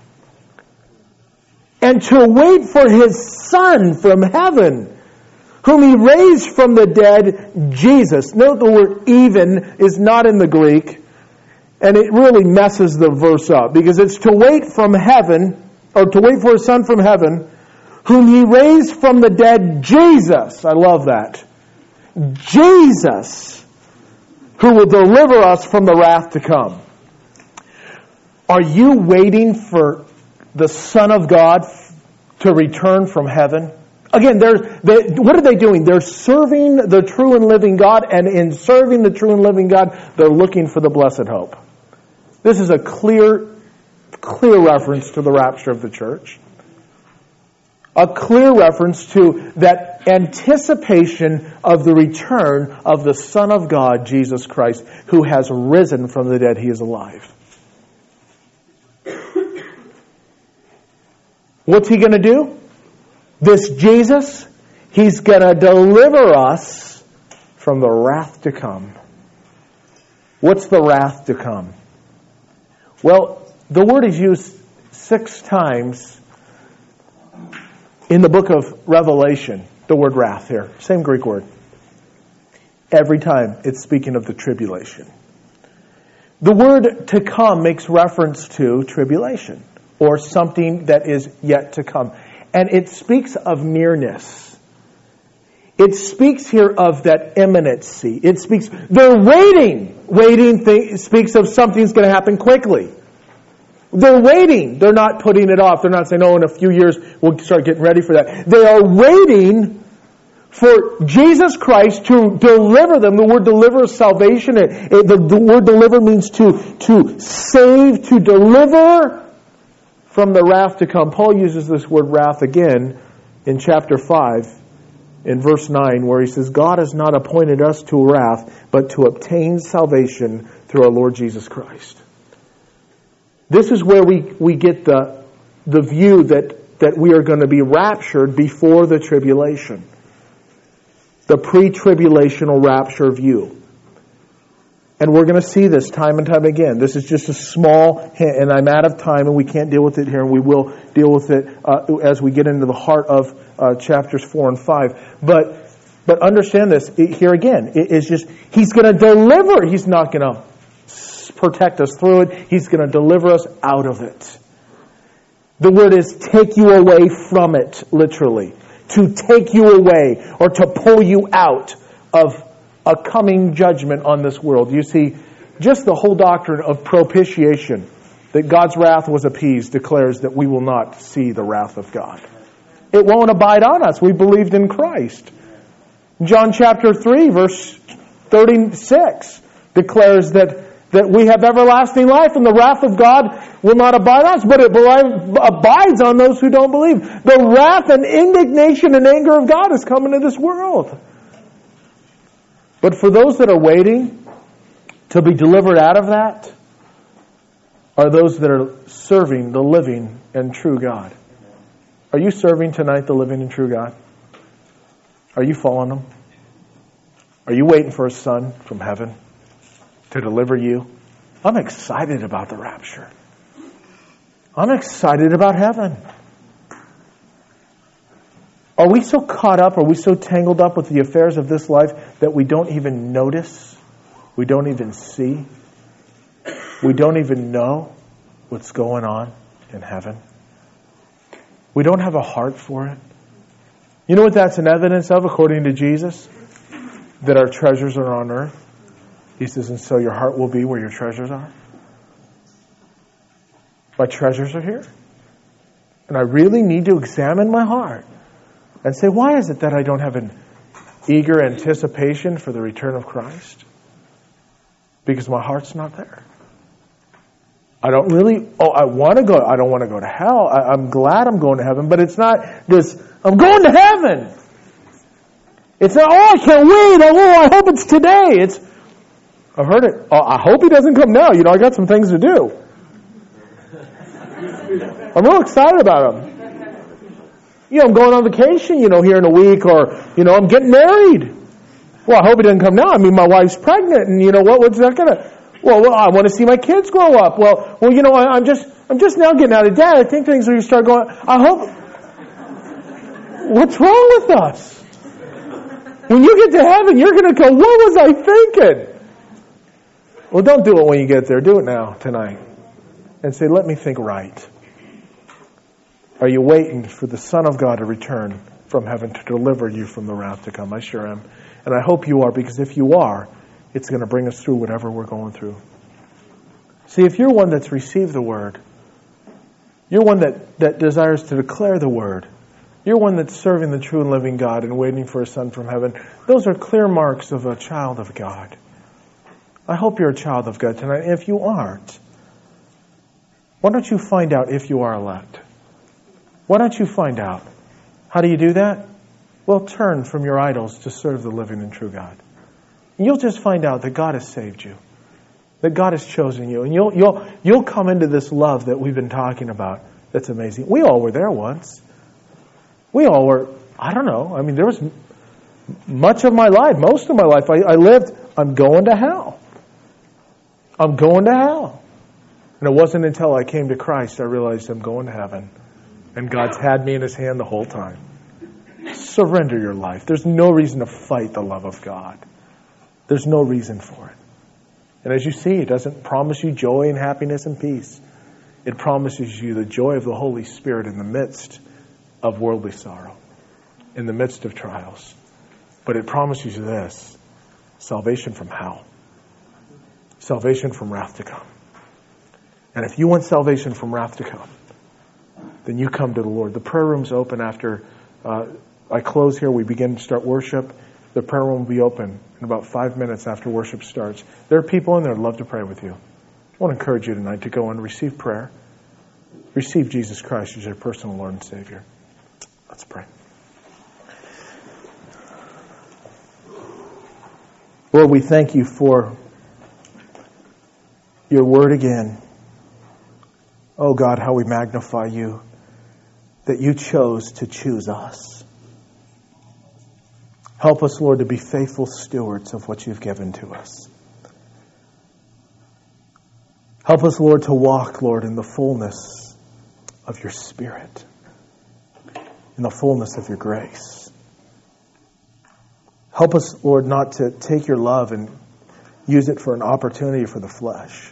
And to wait for His Son from heaven, whom He raised from the dead, Jesus. Note the word even is not in the Greek, and it really messes the verse up, because it's to wait from heaven, or to wait for His Son from heaven, whom he raised from the dead, Jesus. I love that. Jesus, who will deliver us from the wrath to come. Are you waiting for the Son of God to return from heaven? Again, they're, they, what are they doing? They're serving the true and living God, and in serving the true and living God, they're looking for the blessed hope. This is a clear, clear reference to the rapture of the church. A clear reference to that anticipation of the return of the Son of God, Jesus Christ, who has risen from the dead. He is alive. What's he going to do? This Jesus, he's going to deliver us from the wrath to come. What's the wrath to come? Well, the word is used six times in the book of Revelation, the word wrath here. Same Greek word. Every time it's speaking of the tribulation. The word to come makes reference to tribulation, or something that is yet to come. And it speaks of nearness. It speaks here of that imminency. It speaks, they're waiting. Waiting th- speaks of something's going to happen quickly. They're waiting. They're not putting it off. They're not saying, oh, in a few years we'll start getting ready for that. They are waiting for Jesus Christ to deliver them. The word deliver is salvation. It, it, the, the word deliver means to, to save, to deliver from the wrath to come. Paul uses this word wrath again in chapter five, in verse nine, where he says, God has not appointed us to wrath, but to obtain salvation through our Lord Jesus Christ. This is where we, we get the, the view that, that we are going to be raptured before the tribulation. The pre-tribulational rapture view. And we're going to see this time and time again. This is just a small hint, and I'm out of time, and we can't deal with it here, and we will deal with it uh, as we get into the heart of uh, chapters four and five. But but understand this, it, here again, it is just, he's going to deliver. He's not going to protect us through it. He's going to deliver us out of it. The word is take you away from it, literally. To take you away, or to pull you out of a coming judgment on this world. You see, just the whole doctrine of propitiation, that God's wrath was appeased, declares that we will not see the wrath of God. It won't abide on us. We believed in Christ. John chapter three, verse thirty-six, declares that, that we have everlasting life, and the wrath of God will not abide on us, but it abides on those who don't believe. The wrath and indignation and anger of God is coming to this world. But for those that are waiting to be delivered out of that, are those that are serving the living and true God. Are you serving tonight the living and true God? Are you following Him? Are you waiting for His Son from heaven to deliver you? I'm excited about the rapture. I'm excited about heaven. Are we so caught up, are we so tangled up with the affairs of this life that we don't even notice? We don't even see? We don't even know what's going on in heaven? We don't have a heart for it? You know what that's an evidence of, according to Jesus? That our treasures are on earth. He says, and so your heart will be where your treasures are. My treasures are here. And I really need to examine my heart and say, why is it that I don't have an eager anticipation for the return of Christ? Because my heart's not there. I don't really, oh, I want to go, I don't want to go to hell. I, I'm glad I'm going to heaven, but it's not this, I'm going to heaven. It's not, oh, I can't wait, oh, I hope it's today. It's, I've heard it, oh, I hope He doesn't come now. You know, I got some things to do. I'm real excited about Him. You know, I'm going on vacation, you know, here in a week, or, you know, I'm getting married. Well, I hope He doesn't come now. I mean, my wife's pregnant, and you know what, what's that gonna, well, well, I want to see my kids grow up. Well, well, you know, I, I'm just, I'm just now getting out of debt. I think things are going to start going, I hope, what's wrong with us? When you get to heaven, you're going to go, what was I thinking? Well, don't do it when you get there. Do it now, tonight. And say, let me think right. Are you waiting for the Son of God to return from heaven to deliver you from the wrath to come? I sure am. And I hope you are, because if you are, it's going to bring us through whatever we're going through. See, if you're one that's received the Word, you're one that, that desires to declare the Word, you're one that's serving the true and living God and waiting for a Son from heaven, those are clear marks of a child of God. I hope you're a child of God tonight. If you aren't, why don't you find out if you are elect? Why don't you find out? How do you do that? Well, turn from your idols to serve the living and true God. And you'll just find out that God has saved you, that God has chosen you, and you'll you'll you'll come into this love that we've been talking about. That's amazing. We all were there once. We all were. I don't know. I mean, there was much of my life, most of my life, I, I lived. I'm going to hell. I'm going to hell. And it wasn't until I came to Christ I realized I'm going to heaven. And God's had me in His hand the whole time. Surrender your life. There's no reason to fight the love of God. There's no reason for it. And as you see, it doesn't promise you joy and happiness and peace. It promises you the joy of the Holy Spirit in the midst of worldly sorrow, in the midst of trials. But it promises you this: salvation from hell. Salvation from wrath to come. And if you want salvation from wrath to come, then you come to the Lord. The prayer room's open after uh, I close here. We begin to start worship. The prayer room will be open in about five minutes after worship starts. There are people in there who'd love to pray with you. I want to encourage you tonight to go and receive prayer. Receive Jesus Christ as your personal Lord and Savior. Let's pray. Lord, we thank you for your word again. Oh God, how we magnify you, that you chose to choose us. Help us, Lord, to be faithful stewards of what you've given to us. Help us, Lord, to walk, Lord, in the fullness of your Spirit, in the fullness of your grace. Help us, Lord, not to take your love and use it for an opportunity for the flesh.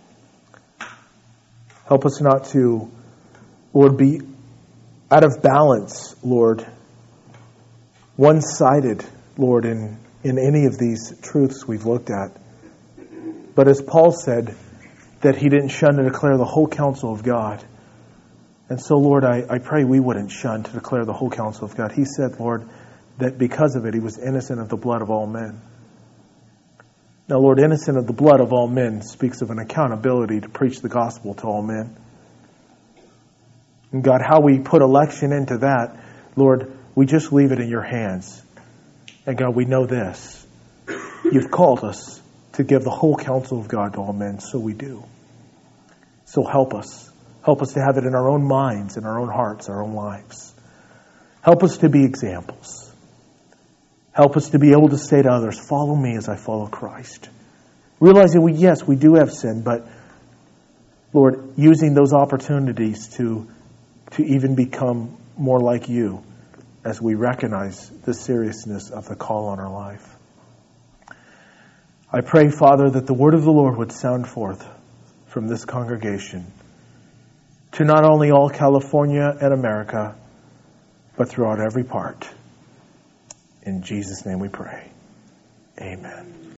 Help us not to, Lord, be out of balance, Lord, one-sided, Lord, in, in any of these truths we've looked at. But as Paul said, that he didn't shun to declare the whole counsel of God. And so, Lord, I, I pray we wouldn't shun to declare the whole counsel of God. He said, Lord, that because of it, he was innocent of the blood of all men. Now, Lord, innocent of the blood of all men speaks of an accountability to preach the gospel to all men. And God, how we put election into that, Lord, we just leave it in your hands. And God, we know this. You've called us to give the whole counsel of God to all men, so we do. So help us. Help us to have it in our own minds, in our own hearts, our own lives. Help us to be examples. Help us to be able to say to others, follow me as I follow Christ. Realizing, we yes, we do have sin, but Lord, using those opportunities to, to even become more like you as we recognize the seriousness of the call on our life. I pray, Father, that the word of the Lord would sound forth from this congregation to not only all California and America, but throughout every part. In Jesus' name we pray. Amen.